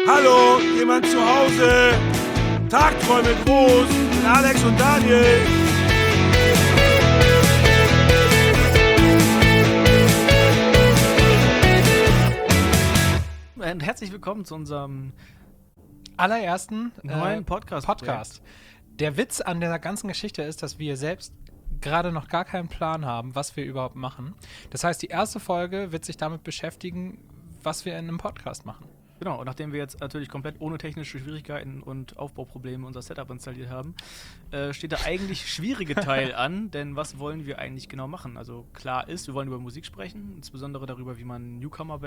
Hallo, jemand zu Hause? Tagträume groß mit Alex und Daniel. Und herzlich willkommen zu unserem allerersten neuen Podcast. Der Witz an der ganzen Geschichte ist, dass wir selbst gerade noch gar keinen Plan haben, was wir überhaupt machen. Das heißt, die erste Folge wird sich damit beschäftigen, was wir in einem Podcast machen. Genau, und nachdem wir jetzt natürlich komplett ohne technische Schwierigkeiten und Aufbauprobleme unser Setup installiert haben, steht der eigentlich schwierige Teil an, denn was wollen wir eigentlich genau machen? Also klar ist, wir wollen über Musik sprechen, insbesondere darüber, wie man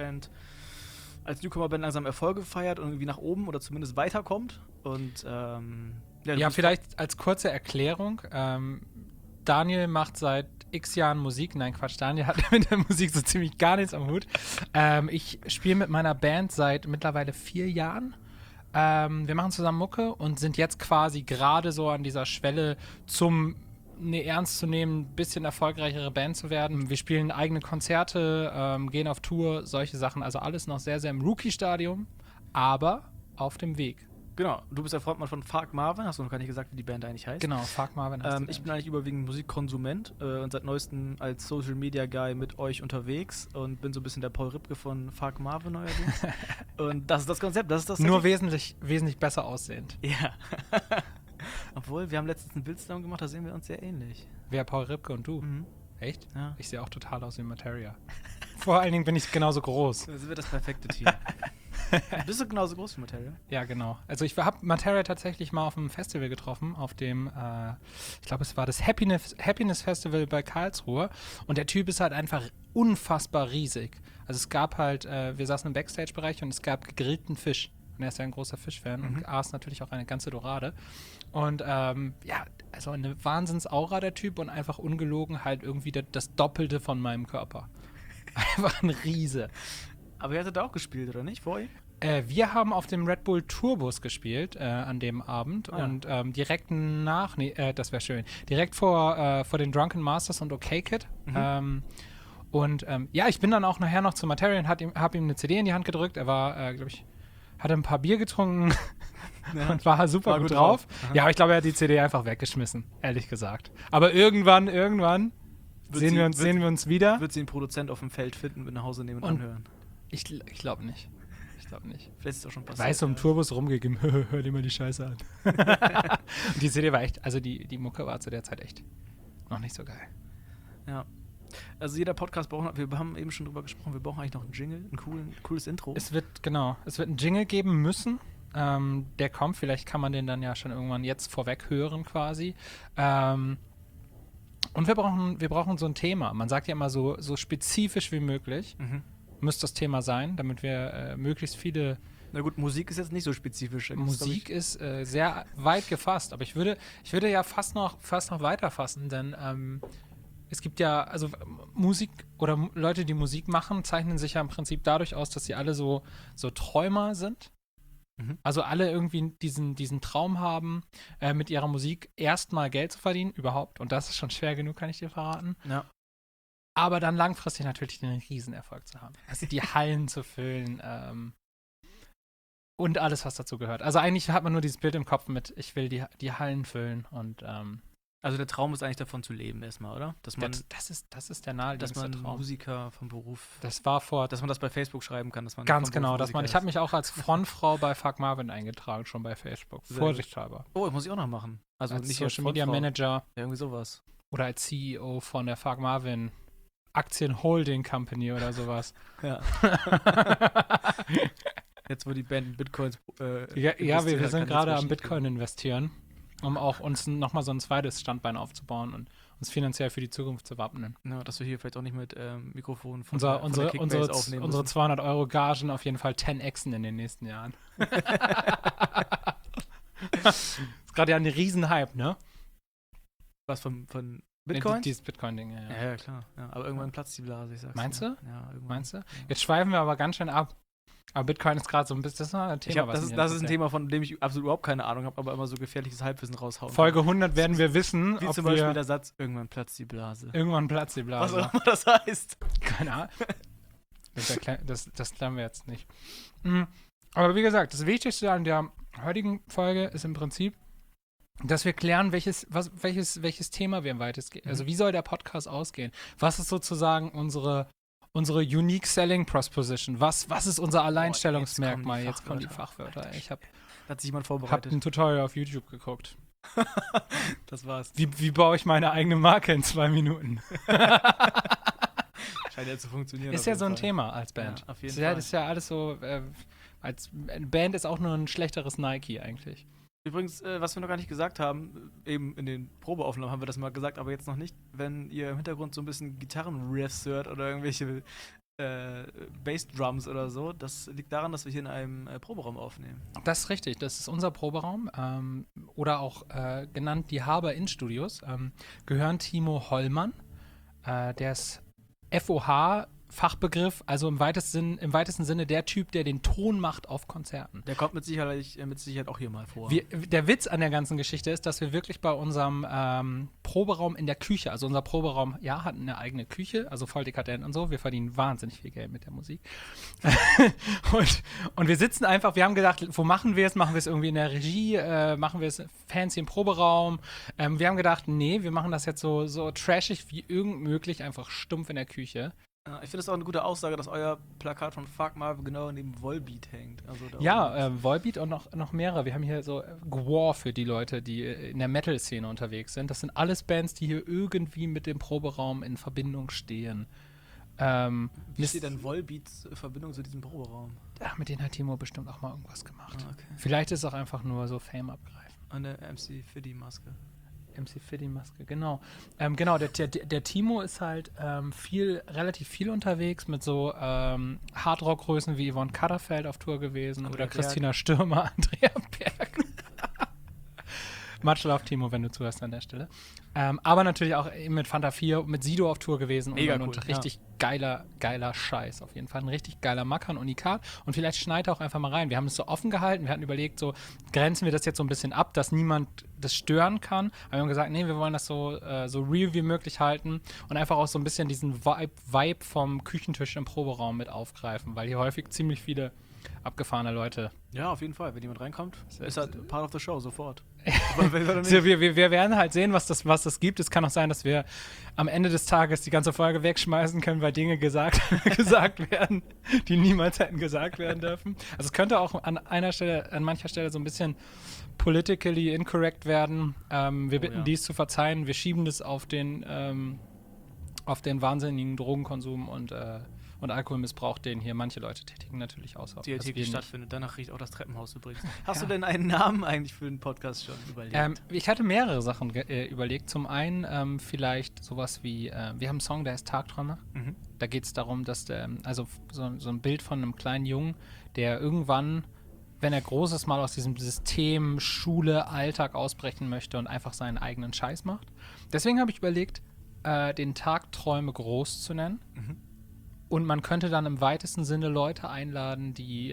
als Newcomer-Band langsam Erfolge feiert und irgendwie nach oben oder zumindest weiterkommt. Und vielleicht als kurze Erklärung, Daniel macht seit x Jahren Musik. Nein, Quatsch, Daniel hat mit der Musik so ziemlich gar nichts am Hut. Ich spiele mit meiner Band seit mittlerweile 4 Jahren. Wir machen zusammen Mucke und sind jetzt quasi gerade so an dieser Schwelle zum eine ernst zu nehmen, bisschen erfolgreichere Band zu werden. Wir spielen eigene Konzerte, gehen auf Tour, solche Sachen. Also alles noch sehr, sehr im Rookie-Stadium, aber auf dem Weg. Genau, du bist der Frontmann von Fuck Marvin, hast du noch gar nicht gesagt, wie die Band eigentlich heißt. Genau, Fuck Marvin heißt Ich bin eigentlich überwiegend Musikkonsument und seit neuestem als Social Media Guy mit euch unterwegs und bin so ein bisschen der Paul Ripke von Fuck Marvin neuerdings. Und das ist das Konzept, das ist das. Nur wesentlich besser aussehend. Ja. Obwohl, wir haben letztens ein Bild zusammen gemacht, da sehen wir uns sehr ähnlich. Wer, Paul Ripke und du? Mhm. Echt? Ja. Ich sehe auch total aus wie Materia. Vor allen Dingen bin ich genauso groß. Da sind wir das perfekte Team. Bist du genauso groß wie Materia? Ja, genau. Also ich habe Materia tatsächlich mal auf einem Festival getroffen, auf dem, ich glaube, es war das Happiness Festival bei Karlsruhe. Und der Typ ist halt einfach unfassbar riesig. Also es gab halt, wir saßen im Backstage-Bereich und es gab gegrillten Fisch. Und er ist ja ein großer Fischfan und aß natürlich auch eine ganze Dorade. Und also eine Wahnsinnsaura der Typ und einfach ungelogen halt irgendwie das Doppelte von meinem Körper. Einfach ein Riese. Aber ihr hattet da auch gespielt, oder nicht, vorher? Wir haben auf dem Red Bull Tourbus gespielt an dem Abend und direkt das wäre schön, direkt vor den Drunken Masters und OK Kid. Ich bin dann auch nachher noch zu Materia und hab ihm eine CD in die Hand gedrückt. Er war, glaube ich, hatte ein paar Bier getrunken und war super gut drauf. Ja, aber ich glaube, er hat die CD einfach weggeschmissen, ehrlich gesagt. Aber irgendwann sehen wir uns wieder. Wird sie einen Produzent auf dem Feld finden, mit nach Hause nehmen und anhören? Ich glaube nicht. Vielleicht ist es auch schon passiert. Weißt du, im Tourbus rumgegeben, hör dir mal die Scheiße an. Und die CD war echt, also die Mucke war zu der Zeit echt noch nicht so geil. Ja. Also jeder Podcast braucht, wir haben eben schon drüber gesprochen, wir brauchen eigentlich noch einen Jingle, cooles Intro. Es wird einen Jingle geben müssen. Der kommt, vielleicht kann man den dann ja schon irgendwann jetzt vorweg hören quasi. Und wir brauchen so ein Thema. Man sagt ja immer so spezifisch wie möglich. Müsste das Thema sein, damit wir möglichst viele. Na gut, Musik ist jetzt nicht so spezifisch. Musik ist sehr weit gefasst, aber ich würde ja fast noch weiter fassen, denn es gibt ja, also Musik oder Leute, die Musik machen, zeichnen sich ja im Prinzip dadurch aus, dass sie alle so Träumer sind. Also alle irgendwie diesen Traum haben, mit ihrer Musik erstmal Geld zu verdienen, überhaupt. Und das ist schon schwer genug, kann ich dir verraten. Ja. Aber dann langfristig natürlich den Riesenerfolg zu haben. Also die Hallen zu füllen und alles, was dazu gehört. Also eigentlich hat man nur dieses Bild im Kopf mit, ich will die Hallen füllen und also der Traum ist eigentlich davon zu leben erstmal, oder? Das ist der naheliegendste Traum. Musiker vom Beruf. Das war dass man das bei Facebook schreiben kann, dass man ganz genau, ich habe mich auch als Frontfrau bei Fuck Marvin eingetragen, schon bei Facebook. Vorsichtshalber. Oh, das muss ich auch noch machen. Also als nicht Social Media Manager. Ja, irgendwie sowas. Oder als CEO von der Fuck Marvin Aktien Holding Company oder sowas. Ja. Jetzt, wo die Band Bitcoins wir sind gerade am Bitcoin investieren, um auch uns nochmal so ein zweites Standbein aufzubauen und uns finanziell für die Zukunft zu wappnen. Ja, dass wir hier vielleicht auch nicht mit Mikrofonen von unsere aufnehmen unsere 200 € Gagen auf jeden Fall 10xen in den nächsten Jahren. Ist gerade ja ein Riesenhype, ne? Was von Bitcoin? Dieses Bitcoin-Ding, ja. Ja, klar. Ja, aber irgendwann platzt die Blase, ich sag's. Meinst du? Ja, irgendwann. Meinst du? Jetzt schweifen wir aber ganz schön ab. Aber Bitcoin ist gerade so ein bisschen, das ist ein Thema, das ist ein Thema, von dem ich absolut überhaupt keine Ahnung habe, aber immer so gefährliches Halbwissen raushauen. Folge 100 werden wir wissen, wie ob zum Beispiel der Satz, irgendwann platzt die Blase. Irgendwann platzt die Blase. Was auch immer das heißt. Keine Ahnung. Das klären wir jetzt nicht. Aber wie gesagt, das Wichtigste an der heutigen Folge ist im Prinzip, dass wir klären, welches Thema wir im weitesten gehen. Also wie soll der Podcast ausgehen? Was ist sozusagen unsere Unique Selling Proposition? Was ist unser Alleinstellungsmerkmal? Jetzt kommen die Fachwörter. Ich habe hat sich jemand vorbereitet. ein Tutorial auf YouTube geguckt. Das war's. Wie baue ich meine eigene Marke in 2 Minuten? Scheint ja zu funktionieren. Ist ja so ein Thema als Band. Ja, auf jeden Fall. Das ist ja alles so, als Band ist auch nur ein schlechteres Nike eigentlich. Übrigens, was wir noch gar nicht gesagt haben, eben in den Probeaufnahmen haben wir das mal gesagt, aber jetzt noch nicht, wenn ihr im Hintergrund so ein bisschen Gitarrenriffs hört oder irgendwelche Bassdrums oder so, das liegt daran, dass wir hier in einem Proberaum aufnehmen. Das ist richtig, das ist unser Proberaum oder auch genannt die Haber In-Studios, gehören Timo Hollmann, der ist FOH, Fachbegriff, also im weitesten Sinne der Typ, der den Ton macht auf Konzerten. Der kommt mit Sicherheit auch hier mal vor. Der Witz an der ganzen Geschichte ist, dass wir wirklich bei unserem Proberaum in der Küche, also unser Proberaum, ja, hat eine eigene Küche, also voll dekadent und so, wir verdienen wahnsinnig viel Geld mit der Musik. und wir sitzen einfach, wir haben gedacht, wo machen wir es? Machen wir es irgendwie in der Regie? Machen wir es fancy im Proberaum? Wir haben gedacht, nee, wir machen das jetzt so trashig wie irgend möglich, einfach stumpf in der Küche. Ich finde es auch eine gute Aussage, dass euer Plakat von Fuck Marvin genau neben Volbeat hängt. Also Volbeat und noch mehrere. Wir haben hier so Gwar für die Leute, die in der Metal-Szene unterwegs sind. Das sind alles Bands, die hier irgendwie mit dem Proberaum in Verbindung stehen. Wie steht denn Volbeats Verbindung zu diesem Proberaum? Ach, mit denen hat Timo bestimmt auch mal irgendwas gemacht. Okay. Vielleicht ist es auch einfach nur so Fame abgreifen. An der MC Fiddy-Maske. MC Fiddy-Maske, genau. Genau, der Timo ist halt relativ viel unterwegs mit so Hardrock-Größen wie Yvonne Katterfeld auf Tour gewesen Andrea oder Christina Stürmer, Andrea Berg. Much love, Timo, wenn du zuhörst an der Stelle. Aber natürlich auch eben mit Fanta 4, mit Sido auf Tour gewesen. Mega und cool, richtig geiler Scheiß auf jeden Fall. Ein richtig geiler Macker, ein Unikat. Und vielleicht schneit er auch einfach mal rein. Wir haben es so offen gehalten. Wir hatten überlegt, so grenzen wir das jetzt so ein bisschen ab, dass niemand das stören kann. Aber wir haben gesagt, nee, wir wollen das so real wie möglich halten und einfach auch so ein bisschen diesen Vibe vom Küchentisch im Proberaum mit aufgreifen, weil hier häufig ziemlich viele abgefahrene Leute. Ja, auf jeden Fall. Wenn jemand reinkommt, ist halt part of the show, sofort. Wir werden halt sehen, was das gibt. Es kann auch sein, dass wir am Ende des Tages die ganze Folge wegschmeißen können, weil Dinge gesagt werden, die niemals hätten gesagt werden dürfen. Also es könnte auch an mancher Stelle so ein bisschen politically incorrect werden. Wir bitten dies zu verzeihen. Wir schieben das auf den wahnsinnigen Drogenkonsum und Alkoholmissbrauch, den hier manche Leute tätigen, natürlich aus. Die täglich stattfindet. Danach riecht auch das Treppenhaus übrigens. Hast du denn einen Namen eigentlich für den Podcast schon überlegt? Ich hatte mehrere Sachen überlegt. Zum einen vielleicht sowas wie, wir haben einen Song, der heißt Tagträumer. Mhm. Da geht es darum, dass so ein Bild von einem kleinen Jungen, der irgendwann, wenn er groß ist, mal aus diesem System Schule, Alltag ausbrechen möchte und einfach seinen eigenen Scheiß macht. Deswegen habe ich überlegt, den Tagträume groß zu nennen. Mhm. Und man könnte dann im weitesten Sinne Leute einladen, die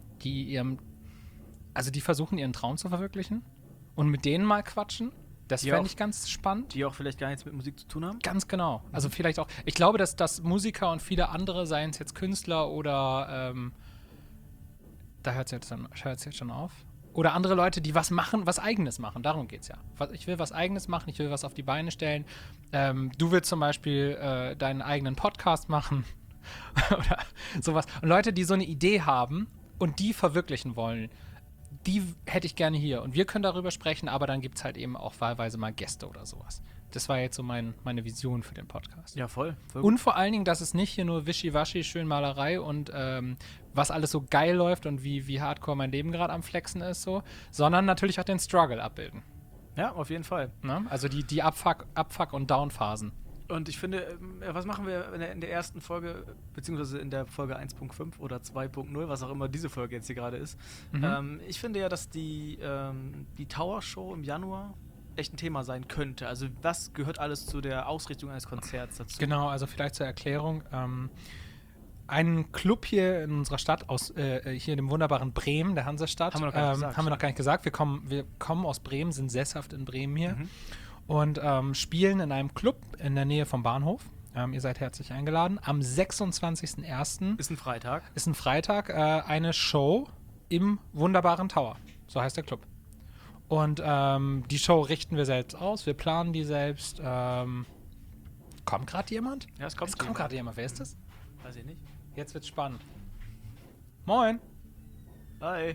versuchen, ihren Traum zu verwirklichen und mit denen mal quatschen. Das fände ich ganz spannend. Die auch vielleicht gar nichts mit Musik zu tun haben? Ganz genau. Also vielleicht auch, ich glaube, dass Musiker und viele andere, seien es jetzt Künstler oder da hört es jetzt schon auf. Oder andere Leute, die was machen, was Eigenes machen. Darum geht's ja. Ich will was Eigenes machen, ich will was auf die Beine stellen. Du willst zum Beispiel deinen eigenen Podcast machen. Oder sowas. Und Leute, die so eine Idee haben und die verwirklichen wollen, die hätte ich gerne hier. Und wir können darüber sprechen, aber dann gibt es halt eben auch wahlweise mal Gäste oder sowas. Das war jetzt so meine Vision für den Podcast. Ja, voll und vor allen Dingen, dass es nicht hier nur Wischiwaschi, schön Malerei und was alles so geil läuft und wie hardcore mein Leben gerade am Flexen ist, so, sondern natürlich auch den Struggle abbilden. Ja, auf jeden Fall. Na? Also die Abfuck- und Down-Phasen. Und ich finde, was machen wir in der ersten Folge, beziehungsweise in der Folge 1.5 oder 2.0, was auch immer diese Folge jetzt hier gerade ist. Mhm. Ich finde ja, dass die Tower Show im Januar echt ein Thema sein könnte. Also was gehört alles zu der Ausrichtung eines Konzerts dazu? Genau, also vielleicht zur Erklärung. Ein Club hier in unserer Stadt, hier in dem wunderbaren Bremen, der Hansestadt. Haben wir noch gar nicht gesagt. Wir kommen aus Bremen, sind sesshaft in Bremen hier. Mhm. Und spielen in einem Club in der Nähe vom Bahnhof. Ihr seid herzlich eingeladen. Am 26.01. Ist ein Freitag. Eine Show im wunderbaren Tower. So heißt der Club. Und die Show richten wir selbst aus, wir planen die selbst. Kommt gerade jemand? Ja, es kommt gerade jemand. Wer ist das? Weiß ich nicht. Jetzt wird's spannend. Moin. Hi.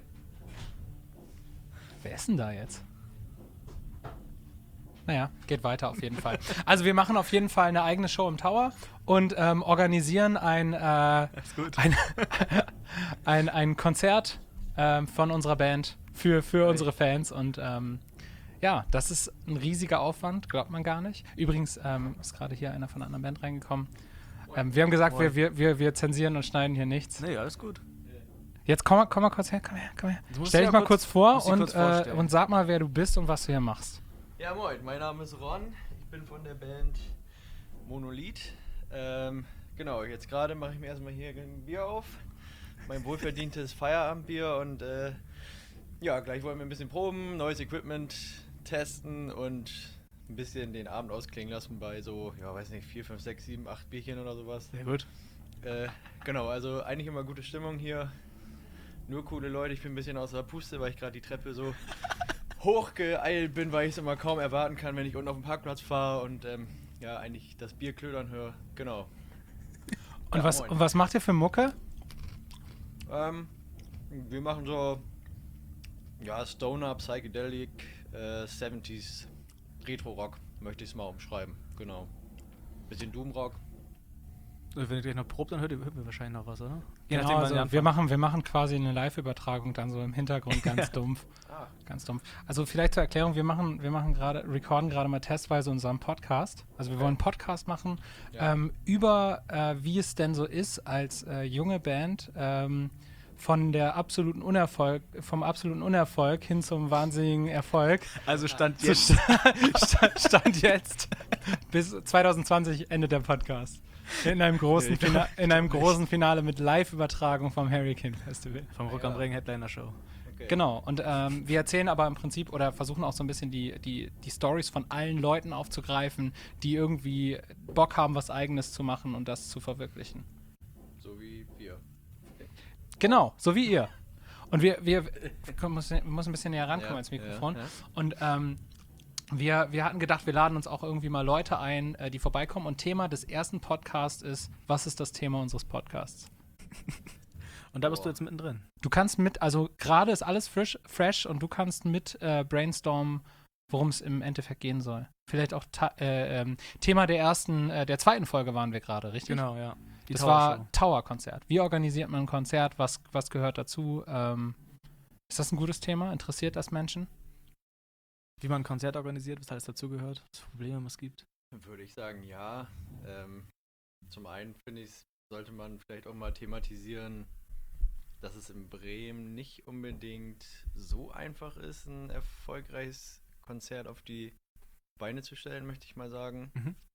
Wer ist denn da jetzt? Naja, geht weiter auf jeden Fall. Also wir machen auf jeden Fall eine eigene Show im Tower und organisieren ein Konzert von unserer Band für unsere Fans. Und ja, das ist ein riesiger Aufwand, glaubt man gar nicht. Übrigens ist gerade hier einer von einer anderen Band reingekommen. Wir haben gesagt, wir zensieren und schneiden hier nichts. Nee, alles gut. Jetzt komm mal kurz her, komm her. Stell dich mal kurz vor und sag mal, wer du bist und was du hier machst. Ja, moin, mein Name ist Ron, ich bin von der Band Monolith. Genau, jetzt gerade mache ich mir erstmal hier ein Bier auf, mein wohlverdientes Feierabendbier und ja, gleich wollen wir ein bisschen proben, neues Equipment testen und ein bisschen den Abend ausklingen lassen bei so, ja, weiß nicht, 4, 5, 6, 7, 8 Bierchen oder sowas. Sehr gut. Genau, also eigentlich immer gute Stimmung hier, nur coole Leute, ich bin ein bisschen außer Puste, weil ich gerade die Treppe so hochgeeilt bin, weil ich es immer kaum erwarten kann, wenn ich unten auf dem Parkplatz fahre und ja, eigentlich das Bier klödern höre. Genau. Und, ja, was macht ihr für Mucke? Wir machen so, ja, Stoner, Psychedelic, 70s, Retro-Rock, möchte ich es mal umschreiben. Genau. Bisschen Doom-Rock. Wenn ihr gleich noch probt, dann hört ihr wahrscheinlich noch was, oder? Genau, also wir machen quasi eine Live-Übertragung dann so im Hintergrund ganz dumpf. Ganz dumpf. Also vielleicht zur Erklärung, wir recorden gerade mal testweise unseren Podcast. Also wir wollen einen Podcast machen über wie es denn so ist als junge Band vom absoluten Unerfolg hin zum wahnsinnigen Erfolg. Also Stand jetzt. Stand jetzt. Bis 2020 endet der Podcast. In einem großen Finale mit Live-Übertragung vom Hurricane Festival. Vom Rock am Ring Headliner Show. Okay. Genau, und wir erzählen aber im Prinzip oder versuchen auch so ein bisschen die Stories von allen Leuten aufzugreifen, die irgendwie Bock haben, was Eigenes zu machen und das zu verwirklichen. So wie wir. Genau, so wie ihr. Und wir müssen ein bisschen näher rankommen ans Mikrofon. Ja. Und wir hatten gedacht, wir laden uns auch irgendwie mal Leute ein, die vorbeikommen. Und Thema des ersten Podcasts ist, was ist das Thema unseres Podcasts? Und da bist du jetzt mittendrin. Du kannst also gerade ist alles fresh und du kannst mit brainstormen, worum es im Endeffekt gehen soll. Vielleicht auch Thema der zweiten Folge waren wir gerade, richtig? Genau, ja. Das war Tower-Konzert. Wie organisiert man ein Konzert? Was gehört dazu? Ist das ein gutes Thema? Interessiert das Menschen? Wie man ein Konzert organisiert, was alles dazugehört, was für Probleme es gibt? Würde ich sagen, ja. Zum einen finde ich, sollte man vielleicht auch mal thematisieren, dass es in Bremen nicht unbedingt so einfach ist, ein erfolgreiches Konzert auf die Beine zu stellen, möchte ich mal sagen.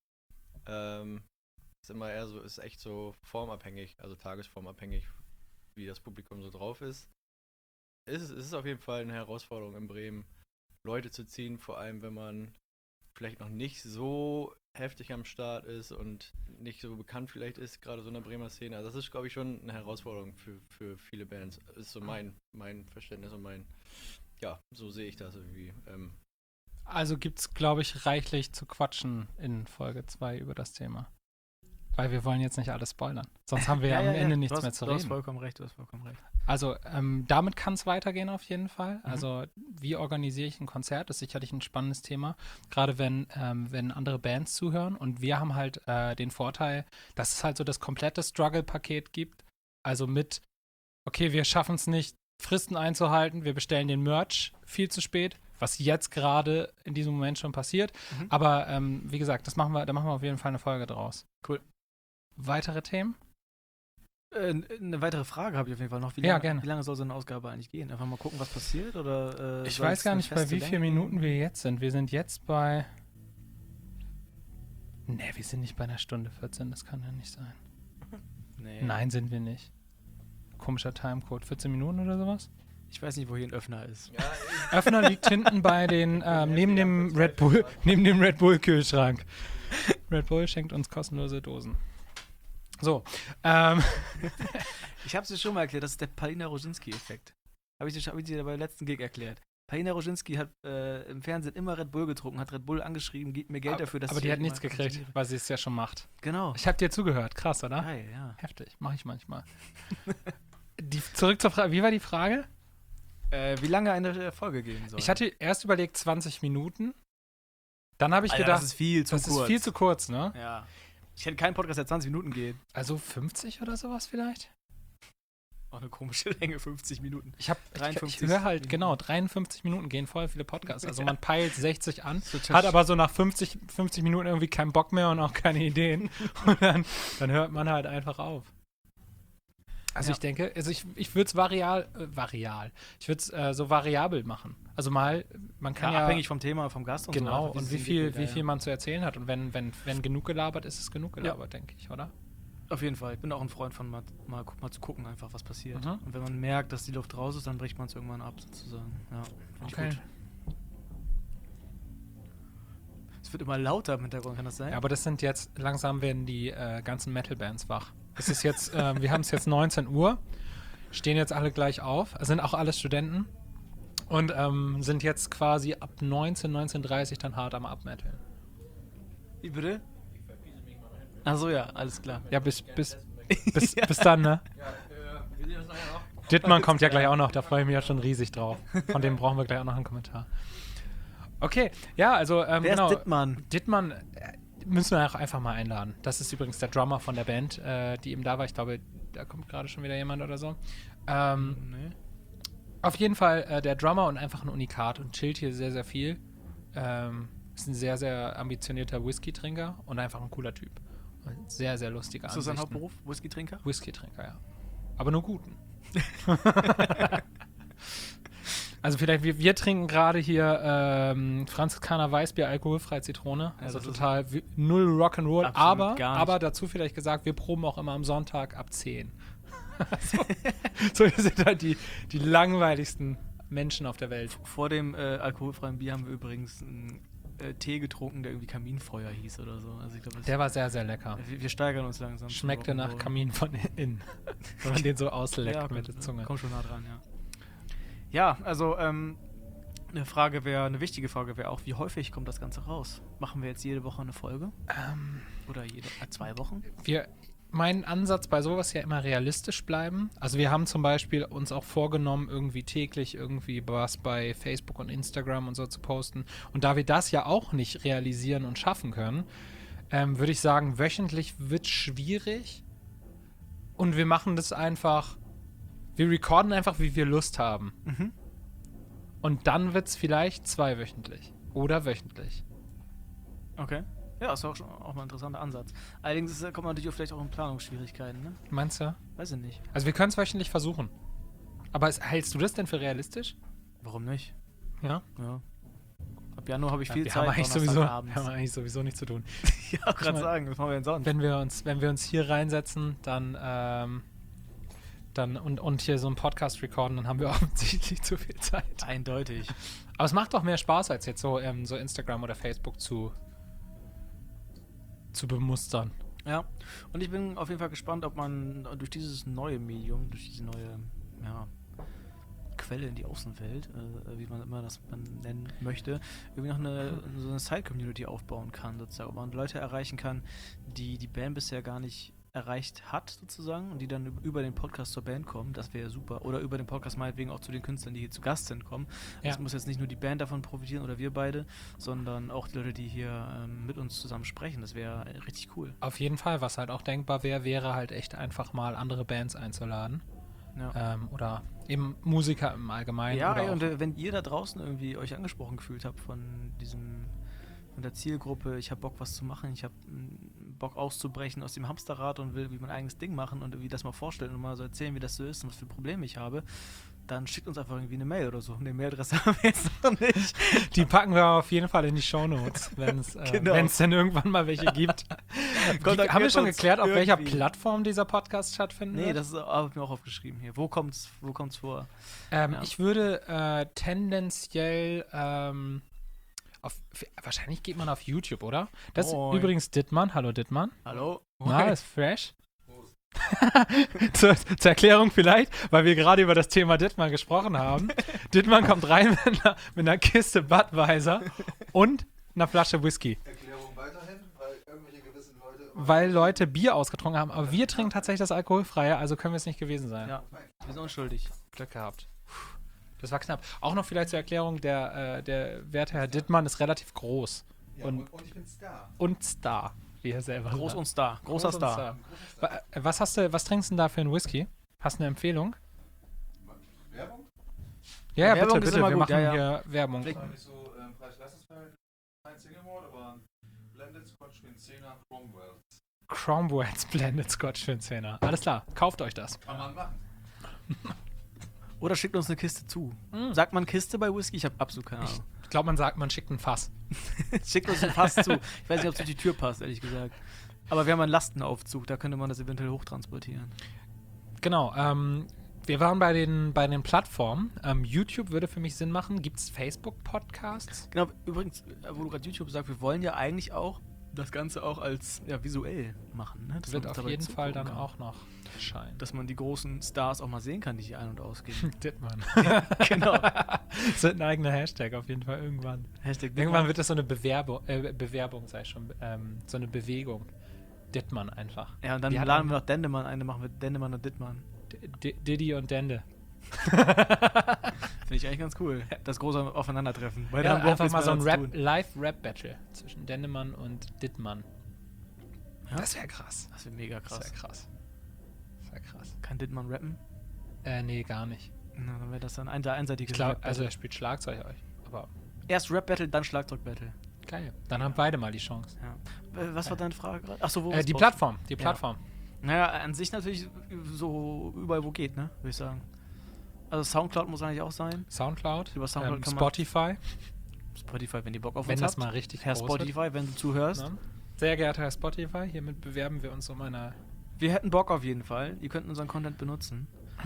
Ist immer eher so, ist echt so formabhängig, also tagesformabhängig, wie das Publikum so drauf ist. Es ist auf jeden Fall eine Herausforderung in Bremen, Leute zu ziehen, vor allem wenn man vielleicht noch nicht so heftig am Start ist und nicht so bekannt vielleicht ist, gerade so in der Bremer Szene. Also das ist, glaube ich, schon eine Herausforderung für viele Bands. Ist so mein Verständnis und so sehe ich das irgendwie. Also gibt's, glaube ich, reichlich zu quatschen in Folge 2 über das Thema. Weil wir wollen jetzt nicht alles spoilern. Sonst haben wir ja am Ende nichts mehr zu reden. Du hast vollkommen recht. Also damit kann es weitergehen auf jeden Fall. Also wie organisiere ich ein Konzert, ist sicherlich ein spannendes Thema. Gerade wenn andere Bands zuhören. Und wir haben halt den Vorteil, dass es halt so das komplette Struggle-Paket gibt. Also mit, okay, wir schaffen es nicht, Fristen einzuhalten. Wir bestellen den Merch viel zu spät. Was jetzt gerade in diesem Moment schon passiert. Aber wie gesagt, da machen wir auf jeden Fall eine Folge draus. Cool. Weitere Themen? Eine weitere Frage habe ich auf jeden Fall noch. Gerne. Wie lange soll so eine Ausgabe eigentlich gehen? Einfach mal gucken, was passiert? Oder ich weiß gar nicht, bei wie vielen Minuten wir jetzt sind. Wir sind jetzt bei... Ne, wir sind nicht bei einer Stunde 14. Das kann ja nicht sein. Nee. Nein, sind wir nicht. Komischer Timecode. 14 Minuten oder sowas? Ich weiß nicht, wo hier ein Öffner ist. Ja, Öffner liegt hinten bei den, neben dem Red Bull Kühlschrank. Red Bull schenkt uns kostenlose Dosen. So, Ich hab's dir schon mal erklärt, das ist der Palina Roginski-Effekt. Hab ich dir beim letzten Gig erklärt. Palina Roginski hat im Fernsehen immer Red Bull getrunken, hat Red Bull angeschrieben, gibt mir Geld dafür, dass aber ich die hat immer nichts gekriegt, konsumiere. weil sie es ja schon macht. Genau. Ich habe dir zugehört. Krass, oder? Geil, ja. Heftig. Mache ich manchmal. Zurück zur Frage. Wie war die Frage? Wie lange eine Folge gehen soll. Ich hatte erst überlegt 20 Minuten. Dann habe ich Alter, gedacht, das ist viel zu kurz. ist viel zu kurz, ne? Ja. Ich hätte keinen Podcast, der 20 Minuten geht. Also 50 oder sowas vielleicht? Auch eine komische Länge, 50 Minuten. Ich 53 höre halt, Minuten. genau, 53 Minuten gehen voll viele Podcasts. Also man peilt 60 an, Total hat aber so nach 50 Minuten irgendwie keinen Bock mehr und auch keine Ideen. Und dann hört man halt einfach auf. Also Ja. ich denke, ich würde es ich würde es so variabel machen. Also mal, man kann ja abhängig vom Thema, vom Gast und so. genau, einfach, und es wie hingeht, viel man zu erzählen hat. Und wenn genug gelabert ist, ist genug gelabert, denke ich, oder? Auf jeden Fall. Ich bin auch ein Freund von mal zu gucken, einfach was passiert. Mhm. Und wenn man merkt, dass die Luft raus ist, dann bricht man es irgendwann ab, sozusagen. Ja, find ich Okay. gut. Es wird immer lauter im Hintergrund, kann das sein? Ja, aber das sind jetzt, langsam werden die ganzen Metal-Bands wach. Es ist jetzt, wir haben es jetzt 19 Uhr, stehen jetzt alle gleich auf, sind auch alle Studenten und sind jetzt quasi ab 19:30 dann hart am Abmetal. Wie bitte? Achso, ja, alles klar. Ja, bis dann, ne? Wir sehen uns nachher noch. Dittmann kommt ja gleich auch noch, da freue ich mich ja schon riesig drauf. Von dem brauchen wir gleich auch noch einen Kommentar. Okay, ja, also Wer genau. ist Dittmann? Dittmann müssen wir auch einfach mal einladen. Das ist übrigens der Drummer von der Band, die eben da war. Ich glaube, da kommt gerade schon wieder jemand oder so. Nee. Auf jeden Fall der Drummer und einfach ein Unikat und chillt hier sehr, sehr viel. Ist ein sehr, sehr ambitionierter Whisky-Trinker und einfach ein cooler Typ. Und sehr, sehr lustiger Ist das sein Ansichten. Hauptberuf? Whisky-Trinker? Whisky-Trinker, ja. Aber nur guten. Also vielleicht, wir trinken gerade hier Franziskaner Weißbier, alkoholfreie Zitrone. Ja, Also das ist total null Rock'n'Roll. Absolut gar nicht. Aber dazu vielleicht gesagt, wir proben auch immer am Sonntag ab 10. so, wir sind halt die langweiligsten Menschen auf der Welt. Vor dem alkoholfreien Bier haben wir übrigens einen Tee getrunken, der irgendwie Kaminfeuer hieß oder so. Also ich glaube, Der war sehr, sehr lecker. wir steigern uns langsam. Schmeckte nach Rock'n'Roll. Kamin von innen. Wenn man den so ausleckt Ja, mit der Zunge. Komm schon nah dran, ja. Ja, also eine wichtige Frage wäre auch, wie häufig kommt das Ganze raus? Machen wir jetzt jede Woche eine Folge? Oder jede 2 Wochen? Mein Ansatz bei sowas ja immer realistisch bleiben. Also wir haben zum Beispiel uns auch vorgenommen, irgendwie täglich irgendwie was bei Facebook und Instagram und so zu posten. Und da wir das ja auch nicht realisieren und schaffen können, würde ich sagen, wöchentlich wird schwierig. Und wir machen das einfach, wir recorden einfach, wie wir Lust haben. Mhm. Und dann wird es vielleicht 2-wöchentlich oder wöchentlich. Okay. Ja, ist auch mal ein interessanter Ansatz. Allerdings kommt man natürlich vielleicht auch in Planungsschwierigkeiten, ne? Meinst du? Weiß ich nicht. Also wir können es wöchentlich versuchen. Aber hältst du das denn für realistisch? Warum nicht? Ja. Ja. Ab Januar habe ich viel wir Zeit. haben eigentlich Donnerstagabends. sowieso nichts zu tun. Ja, auch gerade Ich mein, sagen, was machen wir denn sonst? Wenn wir uns hier reinsetzen, dann und hier so einen Podcast recorden, dann haben wir offensichtlich zu viel Zeit. Eindeutig. Aber es macht doch mehr Spaß, als jetzt so Instagram oder Facebook zu bemustern. Ja. Und ich bin auf jeden Fall gespannt, ob man durch dieses neue Medium, durch diese neue Quelle in die Außenwelt, wie man immer das nennen möchte, irgendwie noch so eine Side-Community aufbauen kann, sozusagen. Ob man Leute erreichen kann, die Band bisher gar nicht erreicht hat, sozusagen, und die dann über den Podcast zur Band kommen, das wäre super. Oder über den Podcast meinetwegen auch zu den Künstlern, die hier zu Gast sind, kommen. Ja. Es muss jetzt nicht nur die Band davon profitieren oder wir beide, sondern auch die Leute, die hier mit uns zusammen sprechen. Das wäre richtig cool. Auf jeden Fall, was halt auch denkbar wäre halt echt einfach mal andere Bands einzuladen. Ja. Oder eben Musiker im Allgemeinen. Ja, oder ey, auch und wenn ihr da draußen irgendwie euch angesprochen gefühlt habt von der Zielgruppe, ich habe Bock, was zu machen, ich habe Bock auszubrechen aus dem Hamsterrad und will wie mein eigenes Ding machen und irgendwie das mal vorstellen und mal so erzählen, wie das so ist und was für Probleme ich habe, dann schickt uns einfach irgendwie eine Mail oder so. Eine Mailadresse haben wir jetzt noch nicht. Die packen wir auf jeden Fall in die Shownotes, wenn es Genau. denn irgendwann mal welche gibt. Kontaktiert Haben wir schon uns geklärt, auf welcher irgendwie. Plattform dieser Podcast stattfindet? Nee, das habe ich mir auch aufgeschrieben hier. Wo kommt's vor? Ja. Ich würde tendenziell wahrscheinlich geht man auf YouTube, oder? Das ist Moin. übrigens Dittmann. Hallo Dittmann. Hallo? Na, ist fresh. Zur Erklärung vielleicht, weil wir gerade über das Thema Dittmann gesprochen haben. Dittmann kommt rein mit einer Kiste Budweiser und einer Flasche Whisky. Erklärung weiterhin, weil irgendwelche gewissen Leute... Weil Leute Bier ausgetrunken haben. Aber wir trinken tatsächlich das Alkoholfreie, also können wir es nicht gewesen sein. Ja, wir sind unschuldig. Glück gehabt. Das war knapp. Auch noch vielleicht zur Erklärung, der werte Herr Dittmann ist relativ groß. Ja, und ich bin Star. Und Star, wie er selber Groß sagt. und Star. Großer Groß und Star. Was trinkst du denn da für einen Whisky? Hast du eine Empfehlung? Werbung? Ja, Werbung bitte, ist bitte. immer Wir gut, machen ja. hier Werbung. Das war nicht so Preis-Leistungsverhältnis, kein Single Malt, aber ein Blended Scotch für einen 10er Cromwell. Cromwell's Blended Scotch für einen Zehner. Alles klar, kauft euch das. Kann man machen. Oder schickt uns eine Kiste zu. Sagt man Kiste bei Whisky? Ich habe absolut keine Ahnung. Ich glaube, man sagt, man schickt ein Fass. Schickt uns ein Fass zu. Ich weiß nicht, ob es durch die Tür passt, ehrlich gesagt. Aber wir haben einen Lastenaufzug, da könnte man das eventuell hochtransportieren. Genau, wir waren bei den Plattformen. YouTube würde für mich Sinn machen. Gibt es Facebook-Podcasts? Genau, übrigens, wo du gerade YouTube sagst, wir wollen ja eigentlich auch das Ganze auch als visuell machen. Ne? Das wird auf jeden Fall dann auch noch erscheinen. Dass man die großen Stars auch mal sehen kann, die hier ein- und ausgehen. Dittmann. Genau. Das wird ein eigener Hashtag auf jeden Fall irgendwann. Hashtag Irgendwann wird das so eine Bewerbung, sei schon, so eine Bewegung. Dittmann einfach. Ja, und dann Die hat laden einen- wir noch Dendemann ein, dann machen wir Dendemann und Dittmann. Diddy und Dende. Finde ich eigentlich ganz cool. Das große Aufeinandertreffen. Beide Ja, haben überhaupt einfach mal nichts so ein miteinander zu tun. Live-Rap-Battle zwischen Dendemann und Dittmann. Ja? Das wäre krass. Das wäre mega krass. Das wäre krass. Das wäre krass. Kann Dittmann rappen? Nee, gar nicht. Na, dann wäre das dann ein einseitiges Ich glaube, Rap-Battle. also er spielt Schlagzeug euch. Aber Erst Rap-Battle, dann Schlagzeug-Battle. geil. Dann haben beide mal die Chance. Ja. Was war deine Frage gerade? Achso, wo Die Plattform. Die Plattform. Naja, an sich natürlich so überall, wo geht, ne? Würde ich sagen. Also Soundcloud muss eigentlich auch sein. Soundcloud. Über Soundcloud kann man- Spotify. Spotify, wenn die Bock auf Wenn uns das habt. mal richtig Herr groß Spotify, wenn du zuhörst. wird. Ne? Sehr geehrter Herr Spotify, hiermit bewerben wir uns um eine... Wir hätten Bock auf jeden Fall. Ihr könnt unseren Content benutzen.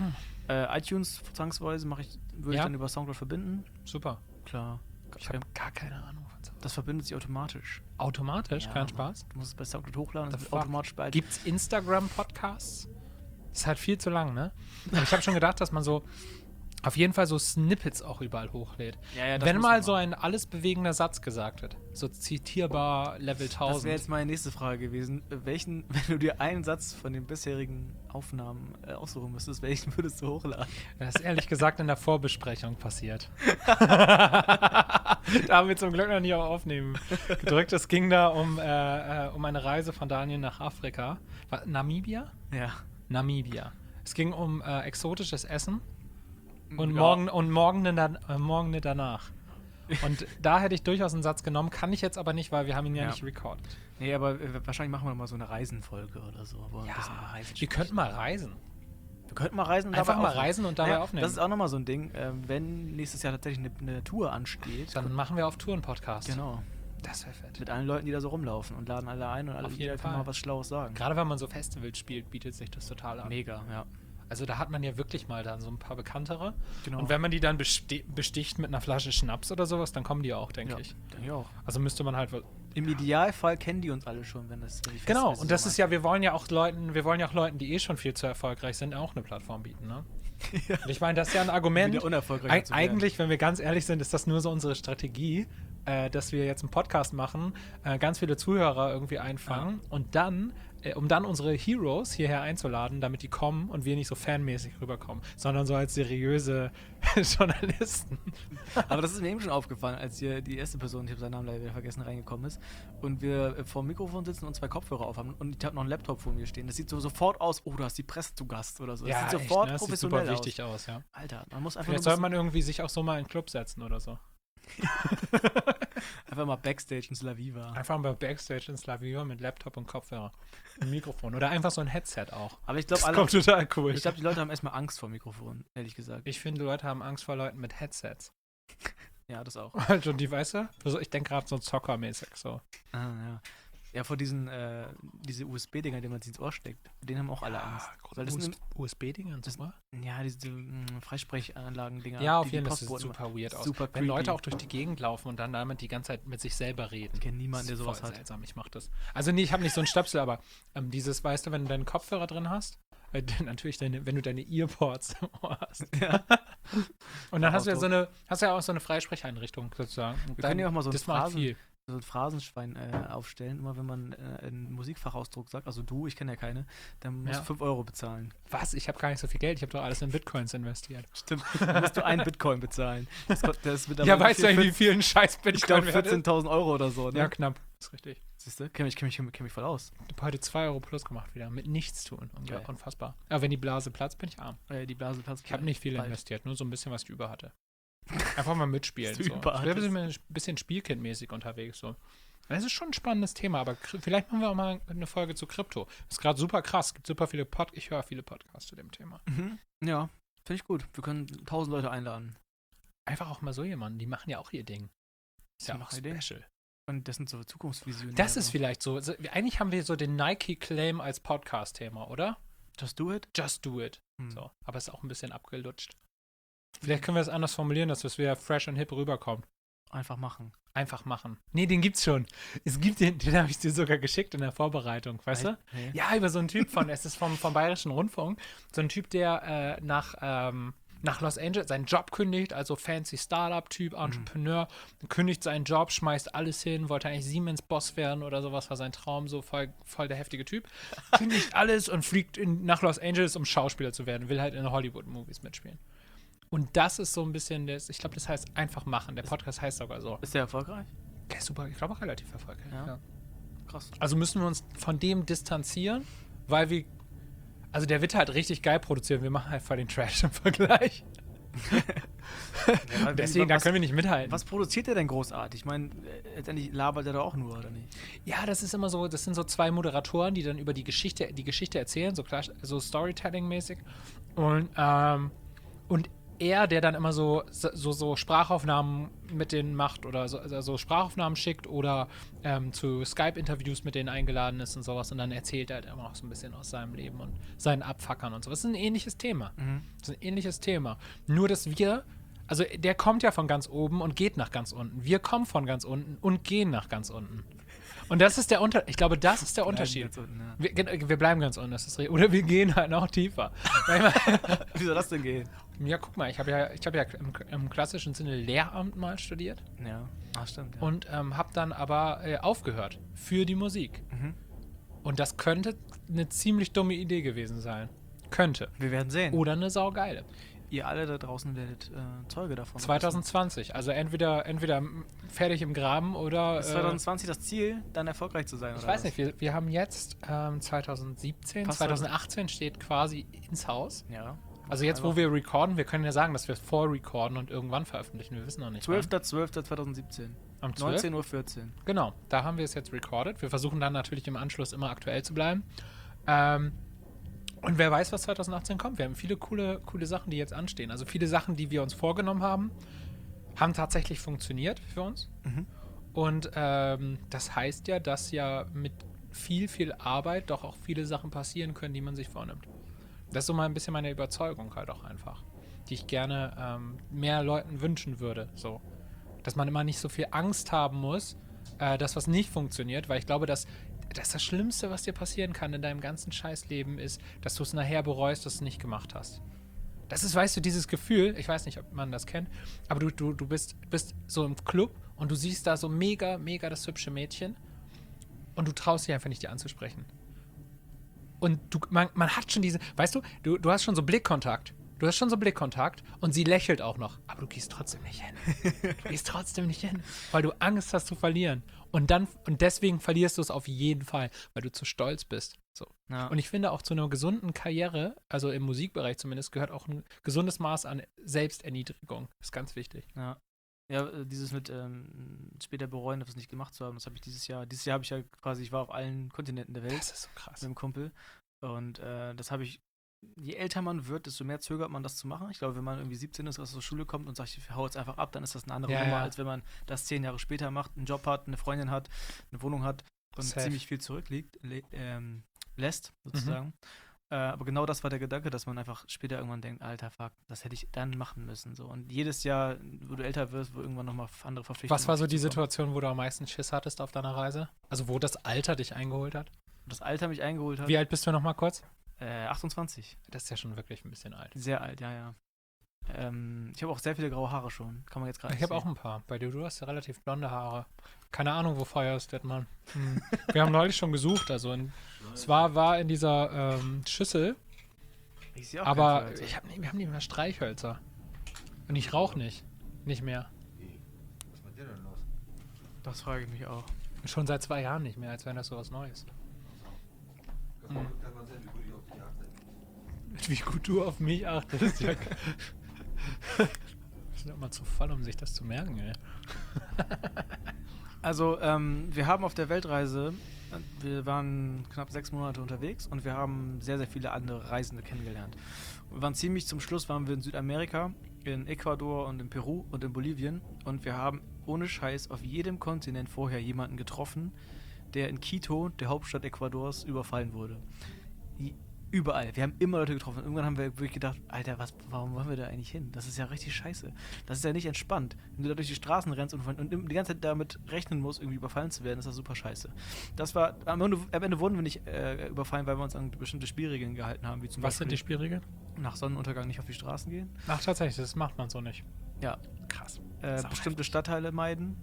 iTunes zwangsweise würde ich Ja. dann über Soundcloud verbinden. Super. Klar. Ich habe gar keine Ahnung von Soundcloud. Das verbindet sich automatisch. Automatisch? Ja, Kein Mann. Spaß? Du musst es bei Soundcloud hochladen, The das wird fuck? automatisch bei Gibt's Instagram-Podcasts? Ist halt viel zu lang, ne? Aber ich habe schon gedacht, dass man so auf jeden Fall so Snippets auch überall hochlädt. Ja, das Wenn muss mal man so machen. ein alles bewegender Satz gesagt wird, so zitierbar Level Das wäre 1000. jetzt meine nächste Frage gewesen. Welchen, wenn du dir einen Satz von den bisherigen Aufnahmen aussuchen müsstest, welchen würdest du hochladen? Das ist ehrlich gesagt in der Vorbesprechung passiert. Da haben wir zum Glück noch nie auf Aufnehmen gedrückt. Es ging da um eine Reise von Daniel nach Afrika. Namibia? Ja. Namibia. Es ging um exotisches Essen und Ja. Morgende danach. Und da hätte ich durchaus einen Satz genommen, kann ich jetzt aber nicht, weil wir haben ihn ja Ja. nicht recorded. Nee, aber wahrscheinlich machen wir mal so eine Reisenfolge oder so. Wo wir ein bisschen über Reisen Wir sprechen. könnten mal reisen. Wir könnten mal reisen und Einfach dabei mal aufnehmen. reisen und dabei Naja, aufnehmen. Das ist auch nochmal so ein Ding. Wenn nächstes Jahr tatsächlich eine Tour ansteht, Dann machen wir auf Tour einen Podcast. genau, Das wäre fett. mit allen Leuten, die da so rumlaufen und laden alle ein und alle Auf jeden jeder kann Fall. mal was Schlaues sagen. Gerade wenn man so Festivals spielt, bietet sich das total an. Mega, ja. Also da hat man ja wirklich mal dann so ein paar Bekanntere. Genau. Und wenn man die dann besticht mit einer Flasche Schnaps oder sowas, dann kommen die auch, denke Ja, ich. denke ich auch. Also müsste man halt... Im Idealfall kennen die uns alle schon, wenn das die Genau, Festivals und das so ist ja, wir wollen ja auch Leuten, die eh schon viel zu erfolgreich sind, auch eine Plattform bieten, ne? Ja. Und ich meine, das ist ja ein Argument. Wieder unerfolgreicher zu werden. Eigentlich, wenn wir ganz ehrlich sind, ist das nur so unsere Strategie, dass wir jetzt einen Podcast machen, ganz viele Zuhörer irgendwie einfangen und dann, um dann unsere Heroes hierher einzuladen, damit die kommen und wir nicht so fanmäßig rüberkommen, sondern so als seriöse Journalisten. Aber das ist mir eben schon aufgefallen, als hier die erste Person, ich habe seinen Namen leider wieder vergessen, reingekommen ist und wir vor dem Mikrofon sitzen und 2 Kopfhörer aufhaben und ich habe noch einen Laptop vor mir stehen. Das sieht so sofort aus, oh, du hast die Presse zu Gast oder so. Das sieht sofort Das sieht professionell super wichtig aus. aus, ja. Alter, man muss einfach Vielleicht nur soll man irgendwie sich auch so mal in den Club setzen oder so. einfach mal Backstage in Slaviva. Einfach mal Backstage in Slaviva mit Laptop und Kopfhörer. Ein Mikrofon. Oder einfach so ein Headset auch. Aber ich glaube, Das kommt total cool. ich glaube, die Leute haben erstmal Angst vor Mikrofon, ehrlich gesagt. Ich finde, Leute haben Angst vor Leuten mit Headsets. Ja, das auch. Also die, weißt du? Also ich denke gerade so zockermäßig so. Ah, ja. Ja, vor diese USB-Dinger, die man sich ins Ohr steckt. Den haben auch alle Angst. Weil das sind USB-Dinger und so. Ja, diese Freisprechanlagen-Dinger. Ja, auf die jeden Fall. Das Postboten sieht super weird aus. Super Wenn creepy. Leute auch durch die Gegend laufen und dann damit die ganze Zeit mit sich selber reden. Ich kenne niemanden, der Das ist sowas voll hat. seltsam, ich mach das. Also nee, ich habe nicht so einen Stöpsel, aber dieses, weißt du, wenn du deinen Kopfhörer drin hast, natürlich wenn du deine Earpods im Ohr hast. Ja. Und dann hast du ja auch so eine Freisprecheinrichtung sozusagen. Und Wir können ja auch mal so das macht viel. ein Phrasenschwein aufstellen. Immer wenn man einen Musikfachausdruck sagt, also du, ich kenne ja keine, dann musst du 5 Euro bezahlen. Was? Ich habe gar nicht so viel Geld, ich habe doch alles in Bitcoins investiert. Stimmt. Dann musst du einen Bitcoin bezahlen. Das wird Ja, weißt du eigentlich, wie viel ein scheiß Ich glaube Bitcoin wert ist? 14.000 Euro oder so, ne? Ja, knapp. Das ist richtig. Siehst du? Kenn mich voll aus. Ich habe heute 2 Euro plus gemacht wieder, mit nichts tun. Geil. Unfassbar. Aber wenn die Blase platzt, bin ich arm. Die Blase platzt. Ich habe nicht viel bald. investiert, nur so ein bisschen, was ich über hatte. Einfach mal mitspielen. Was du So. über Ich bin ein bisschen spielkindmäßig unterwegs. So. Das ist schon ein spannendes Thema, aber vielleicht machen wir auch mal eine Folge zu Krypto. Das ist gerade super krass. Es gibt super viele ich höre viele Podcasts zu dem Thema. Mhm. Ja, finde ich gut. Wir können 1000 Leute einladen. Einfach auch mal so jemanden, die machen ja auch ihr Ding. Ist ja Die auch machen ihr Ding. special. Und das sind so Zukunftsvisionen. Das ist vielleicht so. Eigentlich haben wir so den Nike-Claim als Podcast-Thema, oder? Just do it. Just do it. Hm. So. Aber es ist auch ein bisschen abgelutscht. Vielleicht können wir es anders formulieren, dass es wieder fresh und hip rüberkommt. Einfach machen. Einfach machen. Nee, den gibt's schon. Es gibt den habe ich dir sogar geschickt in der Vorbereitung, weißt du? Nee. Ja, über so einen Typ es ist vom Bayerischen Rundfunk, so ein Typ, der nach Los Angeles seinen Job kündigt, also fancy Startup-Typ, Entrepreneur, kündigt seinen Job, schmeißt alles hin, wollte eigentlich Siemens-Boss werden oder sowas, war sein Traum, so voll der heftige Typ. Kündigt alles und fliegt nach Los Angeles, um Schauspieler zu werden, will halt in Hollywood-Movies mitspielen. Und das ist so ein bisschen ich glaube, das heißt einfach machen. Der Podcast heißt sogar so. Ist der erfolgreich? Der ist super, ich glaube auch relativ erfolgreich. Ja. Ja. Krass. Also müssen wir uns von dem distanzieren, weil also der wird halt richtig geil produziert. Wir machen halt voll den Trash im Vergleich. Ja, Deswegen, da können wir nicht mithalten. Was produziert der denn großartig? Ich meine, letztendlich labert er da auch nur, oder nicht? Ja, das ist immer so, das sind so 2 Moderatoren, die dann über die Geschichte erzählen, so Storytelling-mäßig. Und er, der dann immer so Sprachaufnahmen mit denen macht oder so Sprachaufnahmen schickt oder zu Skype-Interviews mit denen eingeladen ist und sowas und dann erzählt er halt immer noch so ein bisschen aus seinem Leben und seinen Abfuckern und sowas. Das ist ein ähnliches Thema. Das ist ein ähnliches Thema. Nur, dass also der kommt ja von ganz oben und geht nach ganz unten. Wir kommen von ganz unten und gehen nach ganz unten. Und das ist der Unterschied. Ich glaube, das ist der Unterschied. Ganz unten, ja. Wir bleiben ganz unten, das ist richtig. Oder wir gehen halt noch tiefer. Wie soll das denn gehen? Ja, guck mal, ich hab ja im klassischen Sinne Lehramt mal studiert Ja, stimmt. Ja. und habe dann aber aufgehört für die Musik. Und das könnte eine ziemlich dumme Idee gewesen sein. Könnte. Wir werden sehen. Oder eine saugeile. Ihr alle da draußen werdet Zeuge davon. 2020, also entweder fertig im Graben oder... Ist 2020 das Ziel, dann erfolgreich zu sein, ich oder weiß was? nicht, wir haben jetzt 2017, Passt 2018 steht quasi ins Haus. Ja. Also jetzt, wo wir recorden, wir können ja sagen, dass wir vorrecorden und irgendwann veröffentlichen. Wir wissen noch nicht. 12.12.2017. Am 12? 19:14 Uhr. Genau, da haben wir es jetzt recorded. Wir versuchen dann natürlich im Anschluss immer aktuell zu bleiben. Und wer weiß, was 2018 kommt. Wir haben viele coole Sachen, die jetzt anstehen. Also viele Sachen, die wir uns vorgenommen haben, haben tatsächlich funktioniert für uns. Und das heißt ja, dass ja mit viel Arbeit doch auch viele Sachen passieren können, die man sich vornimmt. Das ist so mal ein bisschen meine Überzeugung halt auch einfach, die ich gerne mehr Leuten wünschen würde. So. Dass man immer nicht so viel Angst haben muss, dass was nicht funktioniert, weil ich glaube, dass das Schlimmste, was dir passieren kann in deinem ganzen Scheißleben ist, dass du es nachher bereust, dass du es nicht gemacht hast. Das ist, weißt du, dieses Gefühl, ich weiß nicht, ob man das kennt, aber du bist so im Club und du siehst da so mega das hübsche Mädchen und du traust dich einfach nicht, die anzusprechen. Und man hat schon weißt du hast schon so Blickkontakt. Du hast schon so Blickkontakt und sie lächelt auch noch. Aber du gehst trotzdem nicht hin. Du gehst trotzdem nicht hin, weil du Angst hast zu verlieren. Und deswegen verlierst du es auf jeden Fall, weil du zu stolz bist. So. Ja. Und ich finde auch zu einer gesunden Karriere, also im Musikbereich zumindest, gehört auch ein gesundes Maß an Selbsterniedrigung. Das ist ganz wichtig. Ja. Ja, dieses mit später bereuen, etwas nicht gemacht zu haben, das habe ich dieses Jahr. Dieses Jahr habe ich ja quasi, ich war auf allen Kontinenten der Welt Das ist so krass. mit einem Kumpel. Und das habe ich, je älter man wird, desto mehr zögert man das zu machen. Ich glaube, wenn man irgendwie 17 ist, aus der Schule kommt und sagt, ich hau jetzt einfach ab, dann ist das eine andere Nummer, als wenn man das 10 Jahre später macht, einen Job hat, eine Freundin hat, eine Wohnung hat. und Safe. ziemlich viel lässt, sozusagen. Aber genau das war der Gedanke, dass man einfach später irgendwann denkt, alter Fuck, das hätte ich dann machen müssen. So. Und jedes Jahr, wo du älter wirst, wo irgendwann nochmal andere Verpflichtungen. Was war so die zukommen. Situation, wo du am meisten Schiss hattest auf deiner Reise? Also wo das Alter dich eingeholt hat? Das Alter mich eingeholt hat. Wie alt bist du nochmal kurz? 28. Das ist ja schon wirklich ein bisschen alt. Sehr alt, ja. Ich habe auch sehr viele graue Haare schon. Kann man jetzt gerade Ich habe auch ein paar. Bei dir, du hast ja relativ blonde Haare. Keine Ahnung, wo Feuer ist, Dettmann. Wir haben neulich schon gesucht. Also es war in dieser Schüssel, Ich sehe auch aber kein Feuerzeug. wir haben nicht mehr Streichhölzer. Und ich rauche nicht. Nicht mehr. Was ist mit dir denn los? Das frage ich mich auch. Schon seit 2 Jahren nicht mehr, als wäre das sowas Neues. Kann man sehen, wie gut ich auf die Jagd bin. Wie gut du auf mich achtest. Ja. Das ist immer zu voll, um sich das zu merken, ey. Also, wir haben auf der Weltreise, wir waren knapp 6 Monate unterwegs und wir haben sehr, sehr viele andere Reisende kennengelernt. Wir waren ziemlich zum Schluss, waren wir in Südamerika, in Ecuador und in Peru und in Bolivien und wir haben ohne Scheiß auf jedem Kontinent vorher jemanden getroffen, der in Quito, der Hauptstadt Ecuadors, überfallen wurde. Überall. Wir haben immer Leute getroffen. Irgendwann haben wir wirklich gedacht, Alter, warum wollen wir da eigentlich hin? Das ist ja richtig scheiße. Das ist ja nicht entspannt. Wenn du da durch die Straßen rennst und die ganze Zeit damit rechnen musst, irgendwie überfallen zu werden, ist das super scheiße. Das war, am Ende wurden wir nicht überfallen, weil wir uns an bestimmte Spielregeln gehalten haben, wie zum Was sind die Beispiel Spielregeln? nach Sonnenuntergang nicht auf die Straßen gehen. Ach, tatsächlich, das macht man so nicht. Ja. Krass. Bestimmte Stadtteile meiden.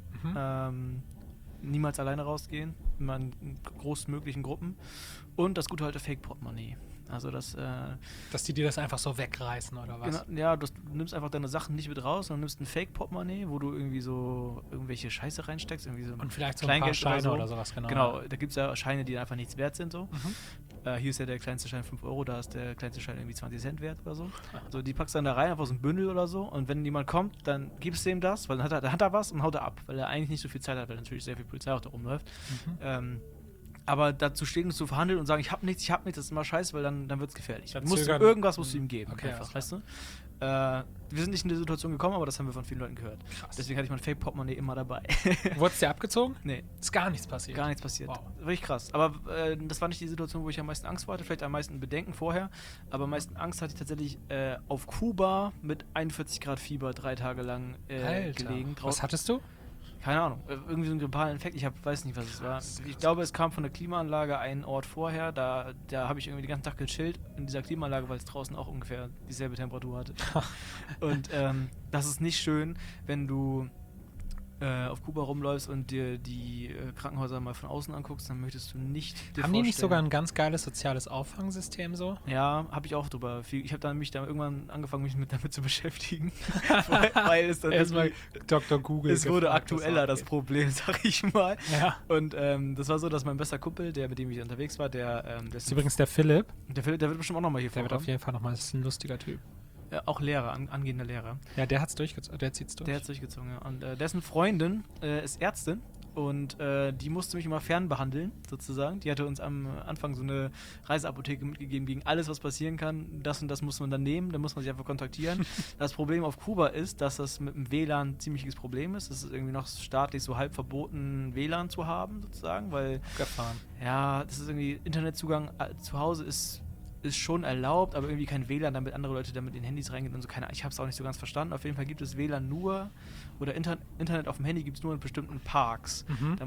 Niemals alleine rausgehen, immer in großmöglichen Gruppen. Und das gute alte Fake-Portemonnaie. Also dass die dir das einfach so wegreißen, oder was? Genau, ja, du nimmst einfach deine Sachen nicht mit raus, sondern nimmst ein Fake-Portemonnaie, wo du irgendwie so irgendwelche Scheiße reinsteckst. Irgendwie so Und vielleicht so ein paar Scheine oder sowas, genau. Genau, da gibt es ja Scheine, die einfach nichts wert sind. So. Hier ist ja der kleinste Schein 5 Euro, da ist der kleinste Schein irgendwie 20 Cent wert oder so. So, die packst du dann da rein, einfach so ein Bündel oder so. Und wenn jemand kommt, dann gibst du ihm das, weil dann hat er was und haut er ab, weil er eigentlich nicht so viel Zeit hat, weil natürlich sehr viel Polizei auch da rumläuft. Aber dazu stehen und zu verhandeln und sagen, ich hab nichts, das ist immer scheiße, weil dann wird's gefährlich. Irgendwas musst du ihm geben, Okay, einfach, weißt du? Wir sind nicht in die Situation gekommen, aber das haben wir von vielen Leuten gehört. Krass. Deswegen hatte ich mein Fake-Portemonnaie immer dabei. Wurdest dir abgezogen? Nee, Ist gar nichts passiert. gar nichts passiert. Wow. Richtig krass. Aber das war nicht die Situation, wo ich am meisten Angst hatte, vielleicht am meisten Bedenken vorher, aber am meisten Angst hatte ich tatsächlich auf Kuba mit 41 Grad Fieber 3 Tage lang gelegen. Was hattest du? Keine Ahnung, irgendwie so einen grippalen Infekt, weiß nicht, was es war. Ich glaube, es kam von der Klimaanlage einen Ort vorher, da habe ich irgendwie den ganzen Tag gechillt in dieser Klimaanlage, weil es draußen auch ungefähr dieselbe Temperatur hatte. Und das ist nicht schön, wenn du auf Kuba rumläufst und dir die Krankenhäuser mal von außen anguckst, dann möchtest du nicht dir Haben die nicht vorstellen- sogar ein ganz geiles soziales Auffangsystem so? Ja, habe ich auch drüber. Ich habe mich da irgendwann angefangen, mich damit zu beschäftigen, weil es dann Erstmal Dr. Google. es wurde gefragt, was aktueller, das abgeht. Problem, sag ich mal. Ja. Und das war so, dass mein bester Kumpel, mit dem ich unterwegs war, der Das ist übrigens der Philipp. der wird bestimmt auch nochmal hier Der wird vorkommen. auf jeden Fall nochmal, das ist ein lustiger Typ. Auch Lehrer, angehender Lehrer. Ja, der hat's durchgezogen, der zieht's durch. Der hat es durchgezogen, ja. Und dessen Freundin ist Ärztin und die musste mich immer fernbehandeln, sozusagen. Die hatte uns am Anfang so eine Reiseapotheke mitgegeben gegen alles, was passieren kann. Das und das muss man dann nehmen, dann muss man sich einfach kontaktieren. Das Problem auf Kuba ist, dass das mit dem WLAN ein ziemliches Problem ist. Es ist irgendwie noch staatlich so halb verboten, WLAN zu haben, sozusagen, weil Gefahren. ja, das ist irgendwie Internetzugang zu Hause ist schon erlaubt, aber irgendwie kein WLAN, damit andere Leute damit in Handys reingehen und so. Ich habe es auch nicht so ganz verstanden. Auf jeden Fall gibt es WLAN nur, oder Internet auf dem Handy gibt es nur in bestimmten Parks.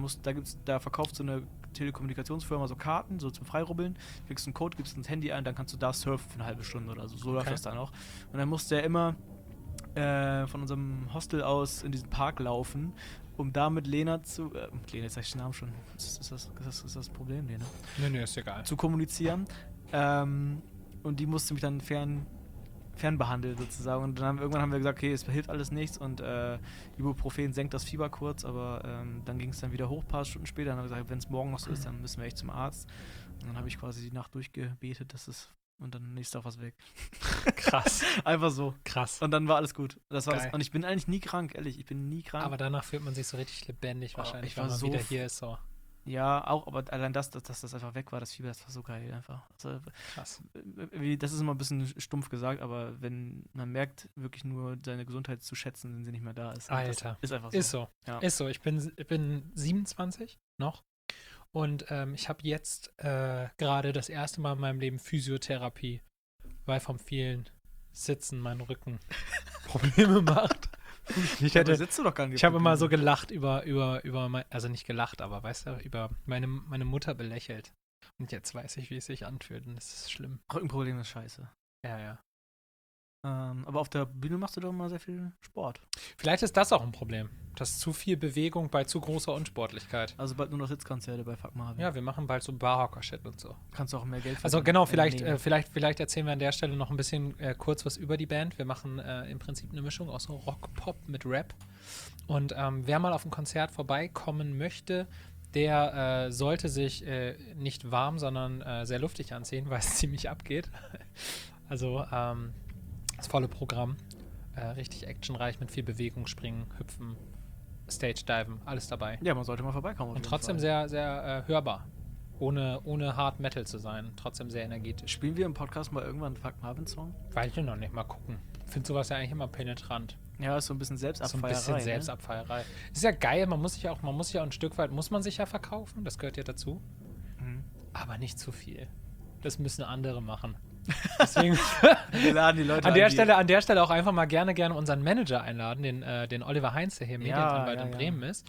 Da verkauft so eine Telekommunikationsfirma so Karten, so zum Freirubbeln. Kriegst einen Code, gibst ins Handy ein, dann kannst du da surfen für eine halbe Stunde oder so. So läuft das dann auch. Und dann musste er immer von unserem Hostel aus in diesen Park laufen, um da mit Lena zu... Lena, jetzt sag ich den Namen schon. Ist das Problem, Lena? Nee, ist egal. Zu kommunizieren. Und die musste mich dann fernbehandeln sozusagen. Und dann irgendwann haben wir gesagt, okay, es hilft alles nichts und Ibuprofen senkt das Fieber kurz, aber dann ging es dann wieder hoch, ein paar Stunden später. Dann haben wir gesagt, wenn es morgen noch so ist, dann müssen wir echt zum Arzt. Und dann habe ich quasi die Nacht durchgebetet, und dann nächster was weg. Krass. Einfach so. Krass. Und dann war alles gut. Das war Geil. und ich bin eigentlich nie krank, ehrlich. Ich bin nie krank. Aber danach fühlt man sich so richtig lebendig wahrscheinlich, ich wenn war man so wieder hier ist. So. Ja, auch, aber allein dass das einfach weg war, das Fieber, das war so geil einfach. Also, Krass. das ist immer ein bisschen stumpf gesagt, aber wenn man merkt, wirklich nur seine Gesundheit zu schätzen, wenn sie nicht mehr da ist. Alter. Das ist einfach so. Ist so. Ja. Ist so. Ich bin 27 noch Und ich habe jetzt gerade das erste Mal in meinem Leben Physiotherapie, weil vom vielen Sitzen mein Rücken Probleme macht. Ich sitzt du doch gar nicht. habe immer so gelacht über also nicht gelacht, aber weißt du, über meine Mutter belächelt. Und jetzt weiß ich, wie es sich anfühlt und es ist schlimm. Rückenproblem ist scheiße. Ja. Aber auf der Bühne machst du doch immer sehr viel Sport. Vielleicht ist das auch ein Problem. Das ist zu viel Bewegung bei zu großer Unsportlichkeit. Also bald nur noch Sitzkonzerte bei Fuck Marvin. Ja, wir machen bald so Barhocker-Shit und so. Kannst du auch mehr Geld Also verdienen. genau, vielleicht erzählen wir an der Stelle noch ein bisschen kurz was über die Band. Wir machen im Prinzip eine Mischung aus Rock-Pop mit Rap. Und wer mal auf ein Konzert vorbeikommen möchte, der sollte sich nicht warm, sondern sehr luftig anziehen, weil es ziemlich abgeht. Also das volle Programm. Richtig actionreich mit viel Bewegung, Springen, Hüpfen, Stage-Diven, alles dabei. Ja, man sollte mal vorbeikommen. Und trotzdem sehr, sehr hörbar. Ohne Hard Metal zu sein. Trotzdem sehr energetisch. Spielen wir im Podcast mal irgendwann einen Fuck Marvin-Song? Weiß ich noch nicht, mal gucken. Ich finde sowas ja eigentlich immer penetrant. Ja, ist so ein bisschen Selbstabfeierei. So ein bisschen Selbstabfeierei. Ist ja geil, man muss sich ja ein Stück weit, muss man sich ja verkaufen, das gehört ja dazu. Mhm. Aber nicht zu viel. Das müssen andere machen. Deswegen wir laden die Leute an der Stelle auch einfach mal gerne unseren Manager einladen, den Oliver Heinz, der hier Medienanwalt in Bremen ist.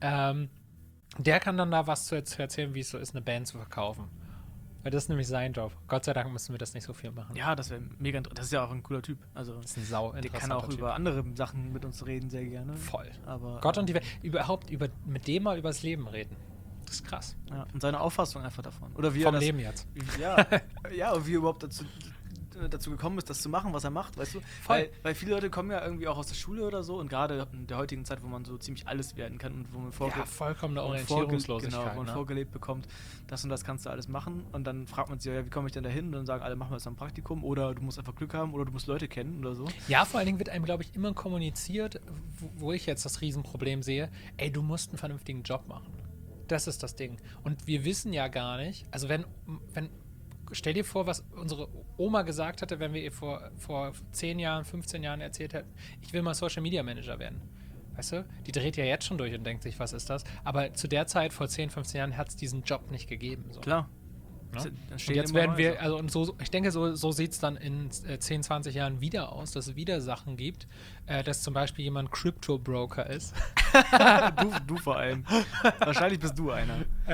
Der kann dann da was zu erzählen, wie es so ist, eine Band zu verkaufen. Weil das ist nämlich sein Job. Gott sei Dank müssen wir das nicht so viel machen. Ja, das wäre mega interessant. Das ist ja auch ein cooler Typ. Also, das ist ein sau interessanter Der kann auch Typ. über andere Sachen mit uns reden, sehr gerne. Voll. Aber, Gott und die Welt. Überhaupt mit dem mal übers Leben reden. Das ist krass. Ja, und seine Auffassung einfach davon. Oder wie Vom er das, Leben jetzt. Ja, und wie er überhaupt dazu gekommen ist, das zu machen, was er macht, weißt du? Voll. Weil viele Leute kommen ja irgendwie auch aus der Schule oder so und gerade in der heutigen Zeit, wo man so ziemlich alles werden kann und wo man vollkommene Orientierungslosigkeit. Genau, wo man vorgelebt bekommt, das und das kannst du alles machen und dann fragt man sich ja, wie komme ich denn da hin? Und dann sagen alle, machen wir jetzt ein Praktikum oder du musst einfach Glück haben oder du musst Leute kennen oder so. Ja, vor allen Dingen wird einem, glaube ich, immer kommuniziert, wo ich jetzt das Riesenproblem sehe, ey, du musst einen vernünftigen Job machen. Das ist das Ding. Und wir wissen ja gar nicht, also wenn stell dir vor, was unsere Oma gesagt hatte, wenn wir ihr vor 10 Jahren, 15 Jahren erzählt hätten, ich will mal Social Media Manager werden. Weißt du? Die dreht ja jetzt schon durch und denkt sich, was ist das? Aber zu der Zeit, vor 10, 15 Jahren, hat es diesen Job nicht gegeben. So. Klar. Ja? Und jetzt werden wir, also und so, ich denke, so sieht es dann in 10, 20 Jahren wieder aus, dass es wieder Sachen gibt, dass zum Beispiel jemand Crypto-Broker ist. du vor allem. Wahrscheinlich bist du einer.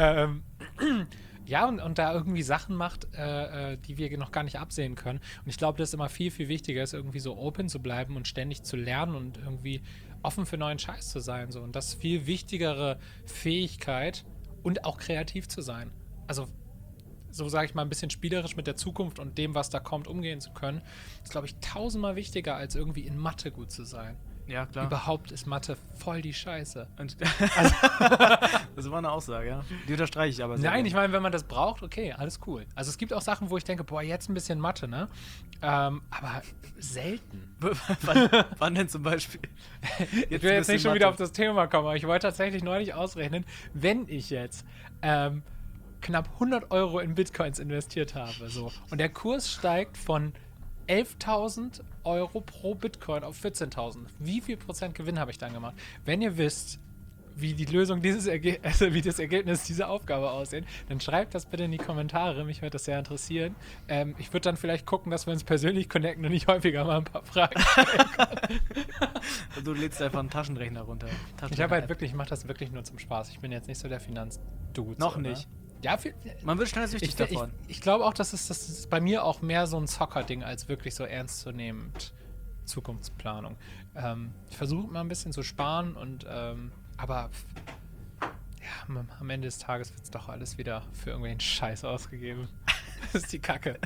Ja, und da irgendwie Sachen macht, die wir noch gar nicht absehen können. Und ich glaube, das ist immer viel, viel wichtiger ist, irgendwie so open zu bleiben und ständig zu lernen und irgendwie offen für neuen Scheiß zu sein. So. Und das ist viel wichtigere Fähigkeit und auch kreativ zu sein. Also so sage ich mal, ein bisschen spielerisch mit der Zukunft und dem, was da kommt, umgehen zu können, ist, glaube ich, 1000-mal wichtiger, als irgendwie in Mathe gut zu sein. Ja, klar. Überhaupt ist Mathe voll die Scheiße. Das war eine Aussage, ja. Die unterstreiche ich aber sehr. Nein, ich meine, wenn man das braucht, okay, alles cool. Also es gibt auch Sachen, wo ich denke, boah, jetzt ein bisschen Mathe, ne? Aber selten. Wann denn zum Beispiel? Ich will jetzt nicht schon wieder auf das Thema kommen, aber ich wollte tatsächlich neulich ausrechnen, wenn ich jetzt knapp 100 Euro in Bitcoins investiert habe, so, und der Kurs steigt von 11.000 Euro pro Bitcoin auf 14.000. Wie viel Prozent Gewinn habe ich dann gemacht? Wenn ihr wisst, wie die Lösung wie das Ergebnis dieser Aufgabe aussehen, dann schreibt das bitte in die Kommentare. Mich würde das sehr interessieren. Ich würde dann vielleicht gucken, dass wir uns persönlich connecten und nicht häufiger mal ein paar Fragen stellen können. Du lädst einfach einen Taschenrechner runter. Ich mache das wirklich nur zum Spaß. Ich bin jetzt nicht so der Finanzdude. Noch nicht. Ja, man wird schnell süchtig davon. Ich glaube auch, das ist bei mir auch mehr so ein Zocker-Ding, als wirklich so ernstzunehmend Zukunftsplanung. Ich versuche mal ein bisschen zu sparen und aber ja, am Ende des Tages wird es doch alles wieder für irgendwelchen Scheiß ausgegeben. Das ist die Kacke.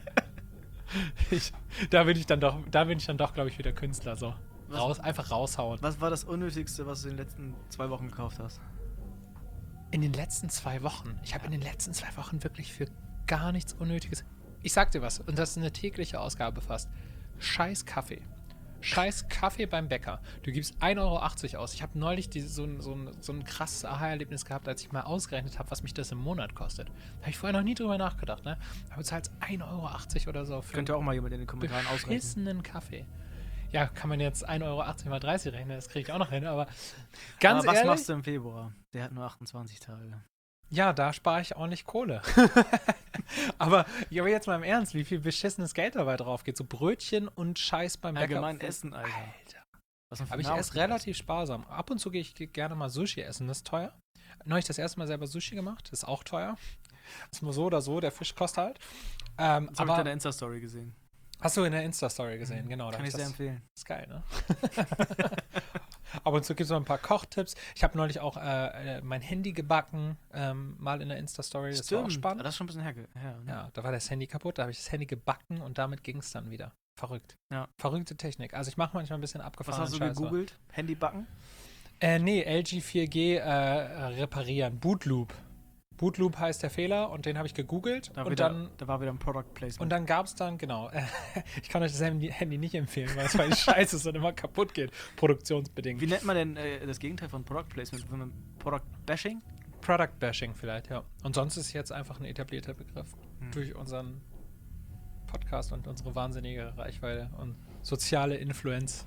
Da bin ich dann doch, glaube ich, wieder Künstler so. Einfach raushauen. Was war das Unnötigste, was du in den letzten 2 Wochen gekauft hast? In den letzten 2 Wochen? Ich habe in den letzten 2 Wochen wirklich für gar nichts Unnötiges. Ich sag dir was, und das ist eine tägliche Ausgabe fast. Scheiß Kaffee. Scheiß Kaffee beim Bäcker. Du gibst 1,80 € aus. Ich habe neulich so ein krasses Aha-Erlebnis gehabt, als ich mal ausgerechnet habe, was mich das im Monat kostet. Da habe ich vorher noch nie drüber nachgedacht, ne? Aber du zahlst 1,80 € oder so für Könnte auch mal jemand in den Kommentaren ausrechnen. Beschissenen Kaffee. Ja, kann man jetzt 1,80 € mal 30 rechnen, das kriege ich auch noch hin, aber ganz was ehrlich, machst du im Februar? Der hat nur 28 Tage. Ja, da spare ich ordentlich Kohle. aber jetzt mal im Ernst, wie viel beschissenes Geld dabei drauf geht. So Brötchen und Scheiß beim Bäcker. Allgemein Essen, Alter. Aber ich esse relativ sparsam. Ab und zu gehe ich gerne mal Sushi essen, das ist teuer. Neulich das erste Mal selber Sushi gemacht, das ist auch teuer. Ist nur so oder so, der Fisch kostet halt. Das habe ich in der Insta-Story gesehen. Hast du in der Insta-Story gesehen, genau. Kann ich sehr empfehlen. Ist geil, ne? Ab und zu gibt es noch ein paar Kochtipps. Ich habe neulich auch mein Handy gebacken, mal in der Insta-Story. Das war auch spannend. Das ist schon ein bisschen her. Ne? Ja, da war das Handy kaputt, da habe ich das Handy gebacken und damit ging es dann wieder. Verrückt. Ja. Verrückte Technik. Also ich mache manchmal ein bisschen abgefahren. Was hast du gegoogelt? Handy backen? Nee, LG 4G reparieren. Bootloop. Bootloop heißt der Fehler und den habe ich gegoogelt. Da war wieder ein Product Placement. Und dann gab es genau, ich kann euch das Handy nicht empfehlen, weil es voll scheiße ist und immer kaputt geht, produktionsbedingt. Wie nennt man denn das Gegenteil von Product Placement? Product Bashing? Product Bashing vielleicht, ja. Und sonst ist jetzt einfach ein etablierter Begriff durch unseren Podcast und unsere wahnsinnige Reichweite und soziale Influenz.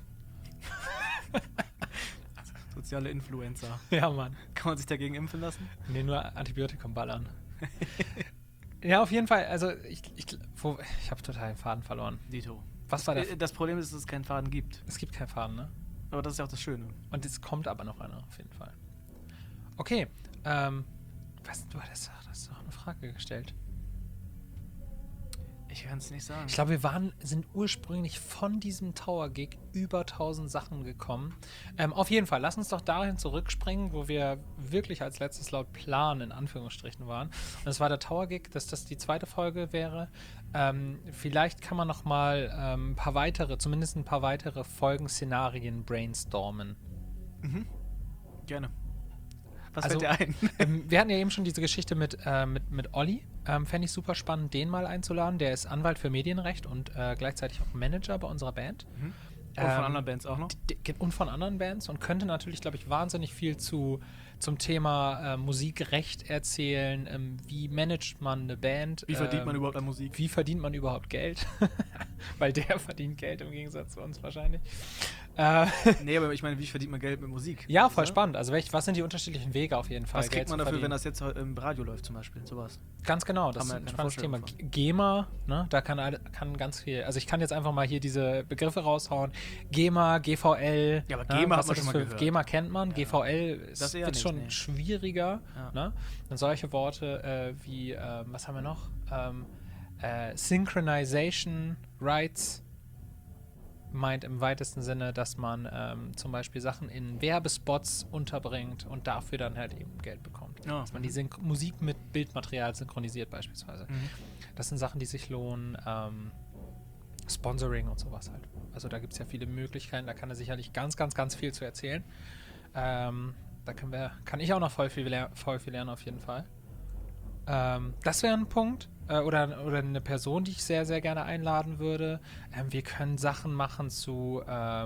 Soziale Influencer. Ja, Mann. Kann man sich dagegen impfen lassen? Nee, nur Antibiotikum ballern. Ja, auf jeden Fall. Also, ich habe total den Faden verloren. Dito. Was war das Problem ist, dass es keinen Faden gibt. Es gibt keinen Faden, ne? Aber das ist ja auch das Schöne. Und es kommt aber noch einer, auf jeden Fall. Okay. Du hast doch eine Frage gestellt. Ich kann es nicht sagen. Ich glaube, wir sind ursprünglich von diesem Tower-Gig über 1000 Sachen gekommen. Auf jeden Fall, lass uns doch dahin zurückspringen, wo wir wirklich als letztes laut Plan in Anführungsstrichen waren. Und das war der Tower-Gig, dass das die zweite Folge wäre. Vielleicht kann man noch mal zumindest ein paar weitere Folgen-Szenarien brainstormen. Mhm. Gerne. Was Also, fällt dir ein? Wir hatten ja eben schon diese Geschichte mit Olli. Fände ich super spannend, den mal einzuladen. Der ist Anwalt für Medienrecht und gleichzeitig auch Manager bei unserer Band. Mhm. Und von anderen Bands auch noch? Und von anderen Bands und könnte natürlich, glaube ich, wahnsinnig viel zum Thema Musikrecht erzählen. Wie managt man eine Band? Wie verdient man überhaupt an Musik? Wie verdient man überhaupt Geld? Weil der verdient Geld im Gegensatz zu uns wahrscheinlich. Nee, aber ich meine, wie verdient man Geld mit Musik? Ja, voll spannend. Also was sind die unterschiedlichen Wege auf jeden Fall? Was kriegt man dafür, wenn das jetzt im Radio läuft zum Beispiel? Sowas. Ganz genau, das ist ein spannendes Thema. GEMA, ne? Da kann ganz viel, also ich kann jetzt einfach mal hier diese Begriffe raushauen. GEMA, GVL. Ja, aber GEMA hat man schon mal gehört. GEMA kennt man, ja. GVL wird schon nicht, schwieriger. Ja. Ne? Und solche Worte wie, was haben wir noch? Synchronization Rights meint im weitesten Sinne, dass man zum Beispiel Sachen in Werbespots unterbringt und dafür dann halt eben Geld bekommt. Ja. Dass man die Musik mit Bildmaterial synchronisiert beispielsweise. Mhm. Das sind Sachen, die sich lohnen. Sponsoring und sowas halt. Also da gibt es ja viele Möglichkeiten, da kann er sicherlich ganz, ganz, ganz viel zu erzählen. Da kann ich auch noch voll viel lernen auf jeden Fall. Das wäre ein Punkt. Oder eine Person, die ich sehr, sehr gerne einladen würde. Wir können Sachen machen zu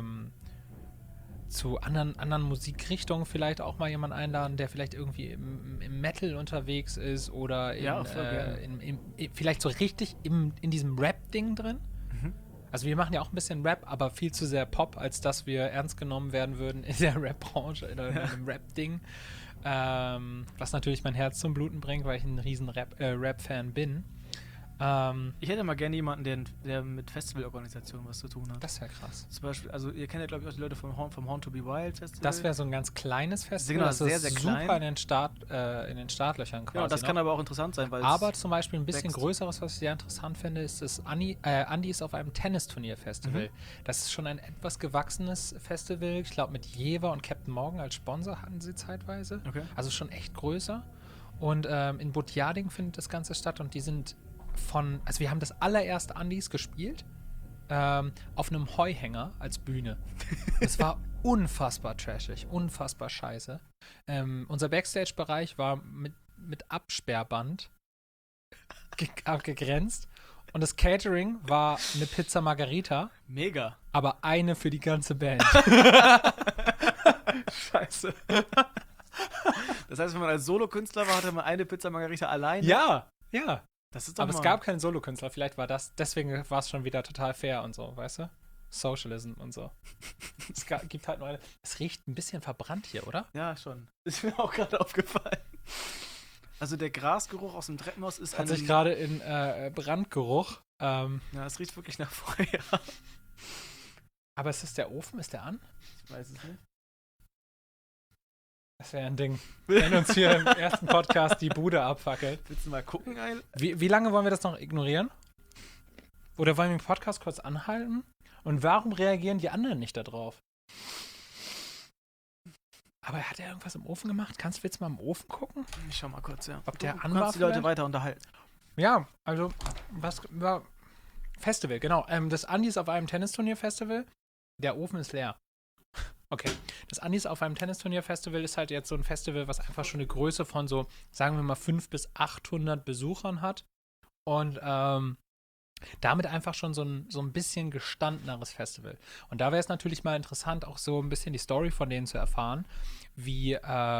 anderen Musikrichtungen, vielleicht auch mal jemanden einladen, der vielleicht irgendwie im Metal unterwegs ist oder vielleicht so richtig in diesem Rap-Ding drin. Mhm. Also wir machen ja auch ein bisschen Rap, aber viel zu sehr Pop, als dass wir ernst genommen werden würden in der Rap-Branche oder in einem Rap-Ding. Was natürlich mein Herz zum Bluten bringt, weil ich ein riesen Rap-Fan bin. Ich hätte mal gerne jemanden, der mit Festivalorganisationen was zu tun hat. Das wäre krass. Zum Beispiel, also ihr kennt ja, glaube ich, auch die Leute vom Horn to be Wild Festival. Das wäre so ein ganz kleines Festival. Genau, das sehr, ist sehr super klein. in den Startlöchern quasi. Ja, das kann aber auch interessant sein, weil aber zum Beispiel ein bisschen wächst. Größeres, was ich sehr interessant finde, ist das Andi ist auf einem Tennisturnier-Festival. Mhm. Das ist schon ein etwas gewachsenes Festival. Ich glaube, mit Jever und Captain Morgan als Sponsor hatten sie zeitweise. Okay. Also schon echt größer. Und in Butjading findet das Ganze statt und die sind also wir haben das allererste Andis gespielt auf einem Heuhänger als Bühne. Es war unfassbar trashig, unfassbar scheiße. Unser Backstage-Bereich war mit Absperrband abgegrenzt und das Catering war eine Pizza Margarita. Mega. Aber eine für die ganze Band. Scheiße. Das heißt, wenn man als Solokünstler war, hatte man eine Pizza Margarita alleine? Ja. Das ist doch Aber mal. es gab keinen Solokünstler, vielleicht war deswegen war es schon wieder total fair und so, weißt du? Socialism und so. Es gibt halt nur es riecht ein bisschen verbrannt hier, oder? Ja, schon. Ist mir auch gerade aufgefallen. Also der Grasgeruch aus dem Treppenhaus ist Hat sich gerade in Brandgeruch. Ja, es riecht wirklich nach Feuer. Aber ist das der Ofen? Ist der an? Ich weiß es nicht. Das wäre ein Ding. Wenn uns hier im ersten Podcast die Bude abfackelt. Willst du mal gucken, Eil? Wie lange wollen wir das noch ignorieren? Oder wollen wir den Podcast kurz anhalten? Und warum reagieren die anderen nicht darauf? Aber hat er irgendwas im Ofen gemacht? Willst du mal im Ofen gucken? Ich schau mal kurz, ja. Ob der Du an war kannst die Leute vielleicht? weiter unterhalten. Ja, also, was war Festival, genau. Das Andi ist auf einem Tennisturnier-Festival. Der Ofen ist leer. Okay. Das Andi ist auf einem Tennisturnier-Festival ist halt jetzt so ein Festival, was einfach schon eine Größe von so, sagen wir mal, 500 bis 800 Besuchern hat. Und damit einfach schon so ein bisschen gestandeneres Festival. Und da wäre es natürlich mal interessant, auch so ein bisschen die Story von denen zu erfahren, wie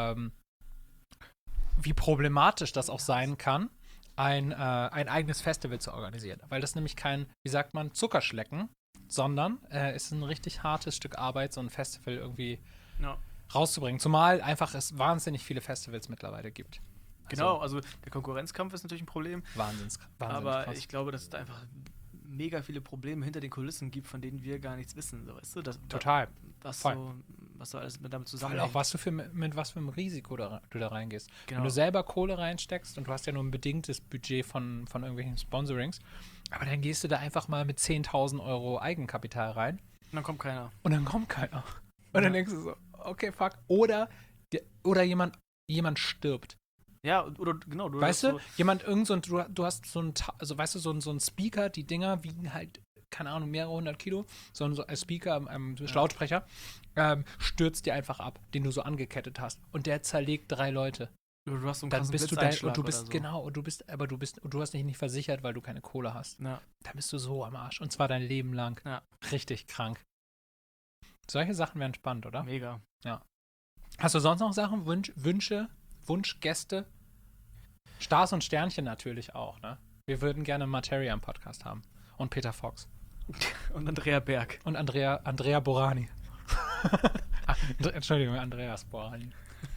problematisch das auch sein kann, ein eigenes Festival zu organisieren. Weil das nämlich kein, wie sagt man, Zuckerschlecken, sondern ist ein richtig hartes Stück Arbeit, so ein Festival irgendwie rauszubringen. Zumal einfach es wahnsinnig viele Festivals mittlerweile gibt. Genau, also der Konkurrenzkampf ist natürlich ein Problem. Wahnsinnig Aber krass. ich glaube, dass es da einfach mega viele Probleme hinter den Kulissen gibt, von denen wir gar nichts wissen. So, weißt du? Total. Was Voll. so alles damit Weil zusammenhängt. auch mit was für einem Risiko du da reingehst. Genau. Wenn du selber Kohle reinsteckst und du hast ja nur ein bedingtes Budget von irgendwelchen Sponsorings, aber dann gehst du da einfach mal mit 10.000 Euro Eigenkapital rein Und dann kommt keiner. und dann kommt keiner. Und dann denkst du so, okay, fuck. Oder jemand stirbt. Ja, oder genau. Du Weißt hast du, du hast so ein, also weißt du, so ein Speaker, die Dinger wiegen halt, keine Ahnung, mehrere 100 Kilo, so ein Speaker, Lautsprecher, stürzt dir einfach ab, den du so angekettet hast. Und der zerlegt 3 Leute. Du hast so einen Dann krassen bist du Blitzeinschlag und du bist, oder so. genau, und du hast dich nicht versichert, weil du keine Kohle hast. Ja. Dann bist du so am Arsch. Und zwar dein Leben lang. Ja. Richtig krank. Solche Sachen wären spannend, oder? Mega. Hast du sonst noch Sachen, Wünsche, Wunschgäste? Stars und Sternchen natürlich auch, ne? Wir würden gerne Materia im Podcast haben. Und Peter Fox. Und Andrea Berg. Und Andrea Borani. Entschuldigung, Andreas Borani.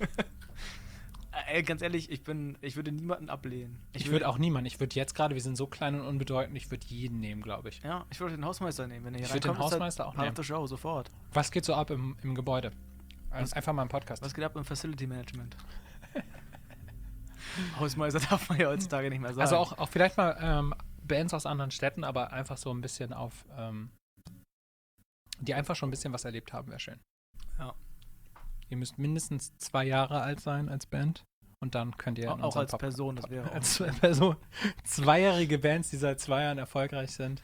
Ey, ganz ehrlich, ich würde niemanden ablehnen. Ich würde auch niemanden. Ich würde jetzt gerade, wir sind so klein und unbedeutend, ich würde jeden nehmen, glaube ich. Ja, ich würde den Hausmeister nehmen. Wenn er hier Ich würde den reinkommt, ist Hausmeister auch Part nehmen. of the Show, sofort. Was geht so ab im Gebäude? Also einfach mal im Podcast. Was geht ab im Facility Management? Hausmeister darf man ja heutzutage nicht mehr sagen. Also auch vielleicht mal Bands aus anderen Städten, aber einfach so ein bisschen auf, die einfach schon ein bisschen was erlebt haben, wäre schön. Ja. Ihr müsst mindestens 2 Jahre alt sein als Band und dann könnt ihr in auch unseren als Person, das wäre auch. als Person 2-jährige Bands, die seit 2 Jahren erfolgreich sind.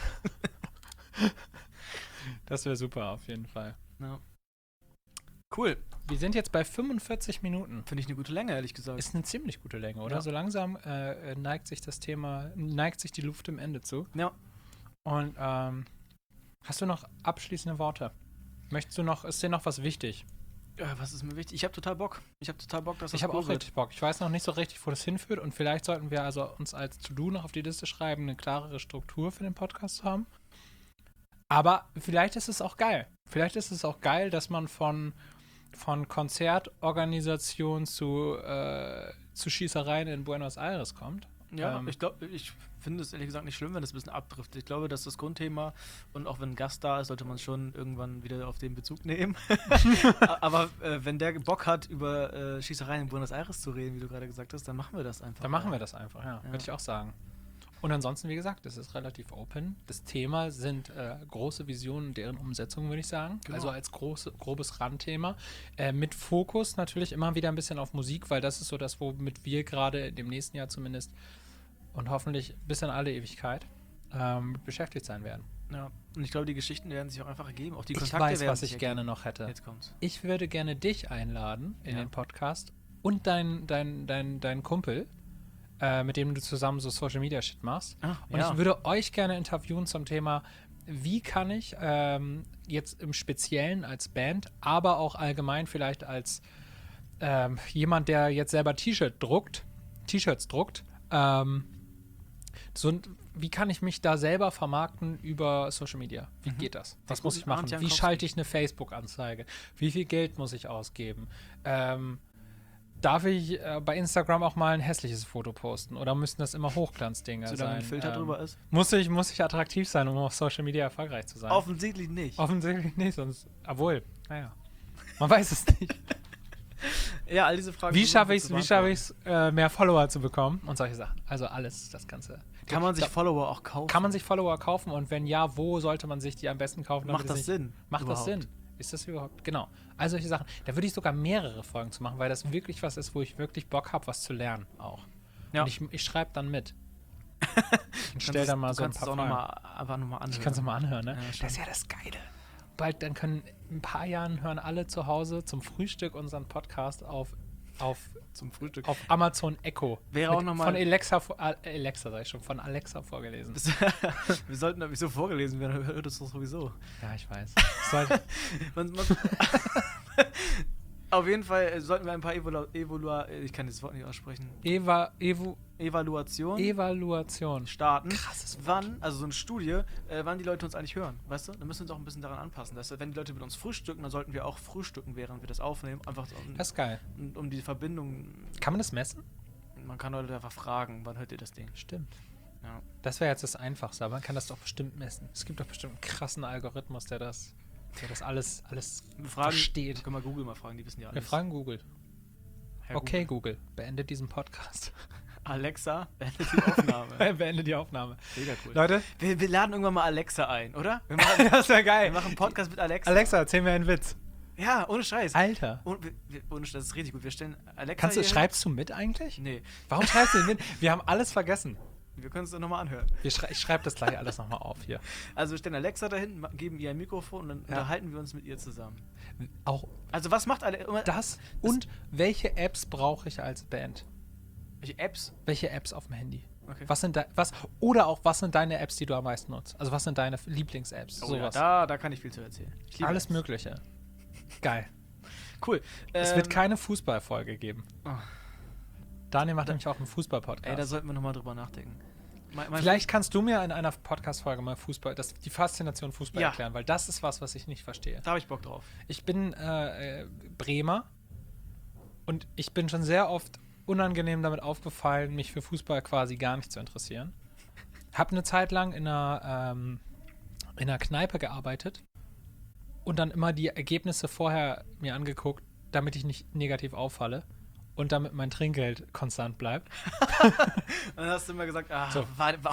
Das wäre super, auf jeden Fall. Ja. Cool. Wir sind jetzt bei 45 Minuten. Finde ich eine gute Länge, ehrlich gesagt. Ist eine ziemlich gute Länge, oder? Ja. So langsam neigt sich die Luft im Ende zu. Ja. Und hast du noch abschließende Worte? Ist dir noch was wichtig? Was ist mir wichtig? Ich habe total Bock. Dass das Ich habe cool auch wird. richtig Bock. Ich weiß noch nicht so richtig, wo das hinführt und vielleicht sollten wir also uns als To-Do noch auf die Liste schreiben, eine klarere Struktur für den Podcast zu haben. Aber vielleicht ist es auch geil. Vielleicht ist es auch geil, dass man von Konzertorganisation zu Schießereien in Buenos Aires kommt. Ja, ich finde es ehrlich gesagt nicht schlimm, wenn das ein bisschen abtrifft. Ich glaube, dass das Grundthema und auch wenn ein Gast da ist, sollte man schon irgendwann wieder auf den Bezug nehmen. Aber wenn der Bock hat, über Schießereien in Buenos Aires zu reden, wie du gerade gesagt hast, dann machen wir das einfach. Dann machen wir das einfach, ja. Würde ich auch sagen. Und ansonsten, wie gesagt, es ist relativ open. Das Thema sind große Visionen, deren Umsetzung, würde ich sagen. Genau. Also als grobes Randthema. Mit Fokus natürlich immer wieder ein bisschen auf Musik, weil das ist so das, womit wir gerade im nächsten Jahr zumindest und hoffentlich bis in alle Ewigkeit beschäftigt sein werden. Ja, und ich glaube, die Geschichten werden sich auch einfach ergeben. Auch die Ich Kontakte weiß, werden was sich ich gerne ergeben. noch hätte. Jetzt kommt's. Ich würde gerne dich einladen in Ja. den Podcast und dein Kumpel, mit dem du zusammen so Social Media Shit machst. Und ich würde euch gerne interviewen zum Thema, wie kann ich jetzt im Speziellen als Band, aber auch allgemein vielleicht als jemand, der jetzt selber T-Shirts druckt, wie kann ich mich da selber vermarkten über Social Media? Wie geht das? Was muss ich machen? Wie schalte ich eine Facebook-Anzeige? Wie viel Geld muss ich ausgeben? darf ich bei Instagram auch mal ein hässliches Foto posten? Oder müssen das immer Hochglanzdinge Solange sein? ein Filter drüber ist? Muss ich attraktiv sein, um auf Social Media erfolgreich zu sein? Offensichtlich nicht. Offensichtlich nicht, sonst. Obwohl, naja. Man weiß es nicht. Ja, all diese Fragen. Wie schaffe ich beantworten. es, mehr Follower zu bekommen und solche Sachen? Also alles, das Ganze. Kann man sich Follower auch kaufen? Kann man sich Follower kaufen und wenn ja, wo sollte man sich die am besten kaufen? Macht das Sinn? Macht das Sinn? Ist das überhaupt? Genau. All solche Sachen. Da würde ich sogar mehrere Folgen zu machen, weil das wirklich was ist, wo ich wirklich Bock habe, was zu lernen auch. Ja. Und ich schreibe dann mit. Und stell dann mal so ein paar Fragen. Einfach nochmal anhören. Ich kann es nochmal anhören, ne? Ja, Das ist ja das Geile. Bald, dann können in ein paar Jahren hören alle zu Hause zum Frühstück unseren Podcast auf Zum Frühstück. auf Amazon Echo. Wäre auch nochmal. Von Alexa sag ich schon, von Alexa vorgelesen. Wir sollten da so vorgelesen werden, hört es doch sowieso. Ja, ich weiß. Auf jeden Fall sollten wir ein paar ich kann das Wort nicht aussprechen. Evaluation starten. Krasses Wort. Wann, also so eine Studie, wann die Leute uns eigentlich hören, weißt du? Dann müssen wir uns auch ein bisschen daran anpassen. Das heißt, wenn die Leute mit uns frühstücken, dann sollten wir auch frühstücken, während wir das aufnehmen. Einfach Das ist geil. um die Verbindung. Kann man das messen? Man kann Leute einfach fragen, wann hört ihr das Ding? Stimmt. Ja. Das wäre jetzt das Einfachste, aber man kann das doch bestimmt messen. Es gibt doch bestimmt einen krassen Algorithmus, der das alles Wir fragen, versteht. Können wir Google mal fragen, die wissen ja alles. Wir fragen Google. Herr Okay, Google, beende diesen Podcast. Alexa, beende die Aufnahme. Beende die Aufnahme. Mega cool. Leute, Wir laden irgendwann mal Alexa ein, oder? Wir machen, das wäre wir geil. machen einen Podcast mit Alexa. Alexa, erzähl mir einen Witz. Ja, ohne Scheiß. Alter. Ohne Scheiß, das ist richtig gut. Wir stellen Alexa hier hin. Schreibst du mit eigentlich? Nee, Warum schreibst du mit? Wir haben alles vergessen. wir können es dann nochmal anhören. Ich schreibe das gleich alles nochmal auf hier. Also wir stellen Alexa dahin, geben ihr ein Mikrofon und dann Ja. unterhalten wir uns mit ihr zusammen. Auch Also was macht Alexa? das und welche Apps brauche ich als Band? Welche Apps? Welche Apps auf dem Handy? Okay. Was sind deine Apps, die du am meisten nutzt? Also was sind deine Lieblings-Apps? Oh, ja, Sowas. da kann ich viel zu erzählen. Ich liebe Alles Apps. Mögliche. Geil. Cool. Es wird keine Fußballfolge geben. Oh. Daniel macht nämlich auch einen Fußball-Podcast. Ey, da sollten wir nochmal drüber nachdenken. Vielleicht kannst du mir in einer Podcast-Folge mal die Faszination Fußball Ja. erklären, weil das ist was ich nicht verstehe. Da habe ich Bock drauf. Ich bin Bremer und ich bin schon sehr oft unangenehm damit aufgefallen, mich für Fußball quasi gar nicht zu interessieren. Hab eine Zeit lang in einer Kneipe gearbeitet und dann immer die Ergebnisse vorher mir angeguckt, damit ich nicht negativ auffalle und damit mein Trinkgeld konstant bleibt. Und dann hast du immer gesagt, So. war Der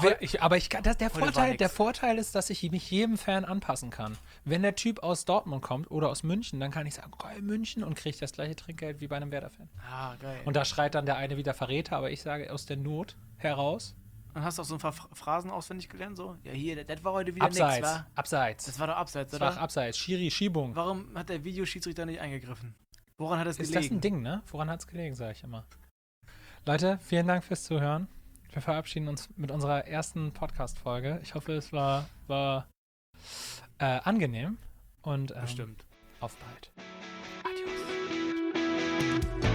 nix. Vorteil ist, dass ich mich jedem Fan anpassen kann. Wenn der Typ aus Dortmund kommt oder aus München, dann kann ich sagen, geil, München und kriege das gleiche Trinkgeld wie bei einem Werder-Fan. geil. Und da schreit dann der eine wieder Verräter, aber ich sage aus der Not heraus, Und hast du auch so ein paar Phrasen auswendig gelernt? So? Ja, hier, das war heute wieder nix, wa? Abseits. Das war doch abseits, Das oder? war abseits. Schiri, Schiebung. Warum hat der Videoschiedsrichter nicht eingegriffen? Woran hat es Ist gelegen? das ein Ding, ne? Woran hat es gelegen, sage ich immer. Leute, vielen Dank fürs Zuhören. Wir verabschieden uns mit unserer ersten Podcast-Folge. Ich hoffe, es war angenehm und Bestimmt. auf bald. Adios.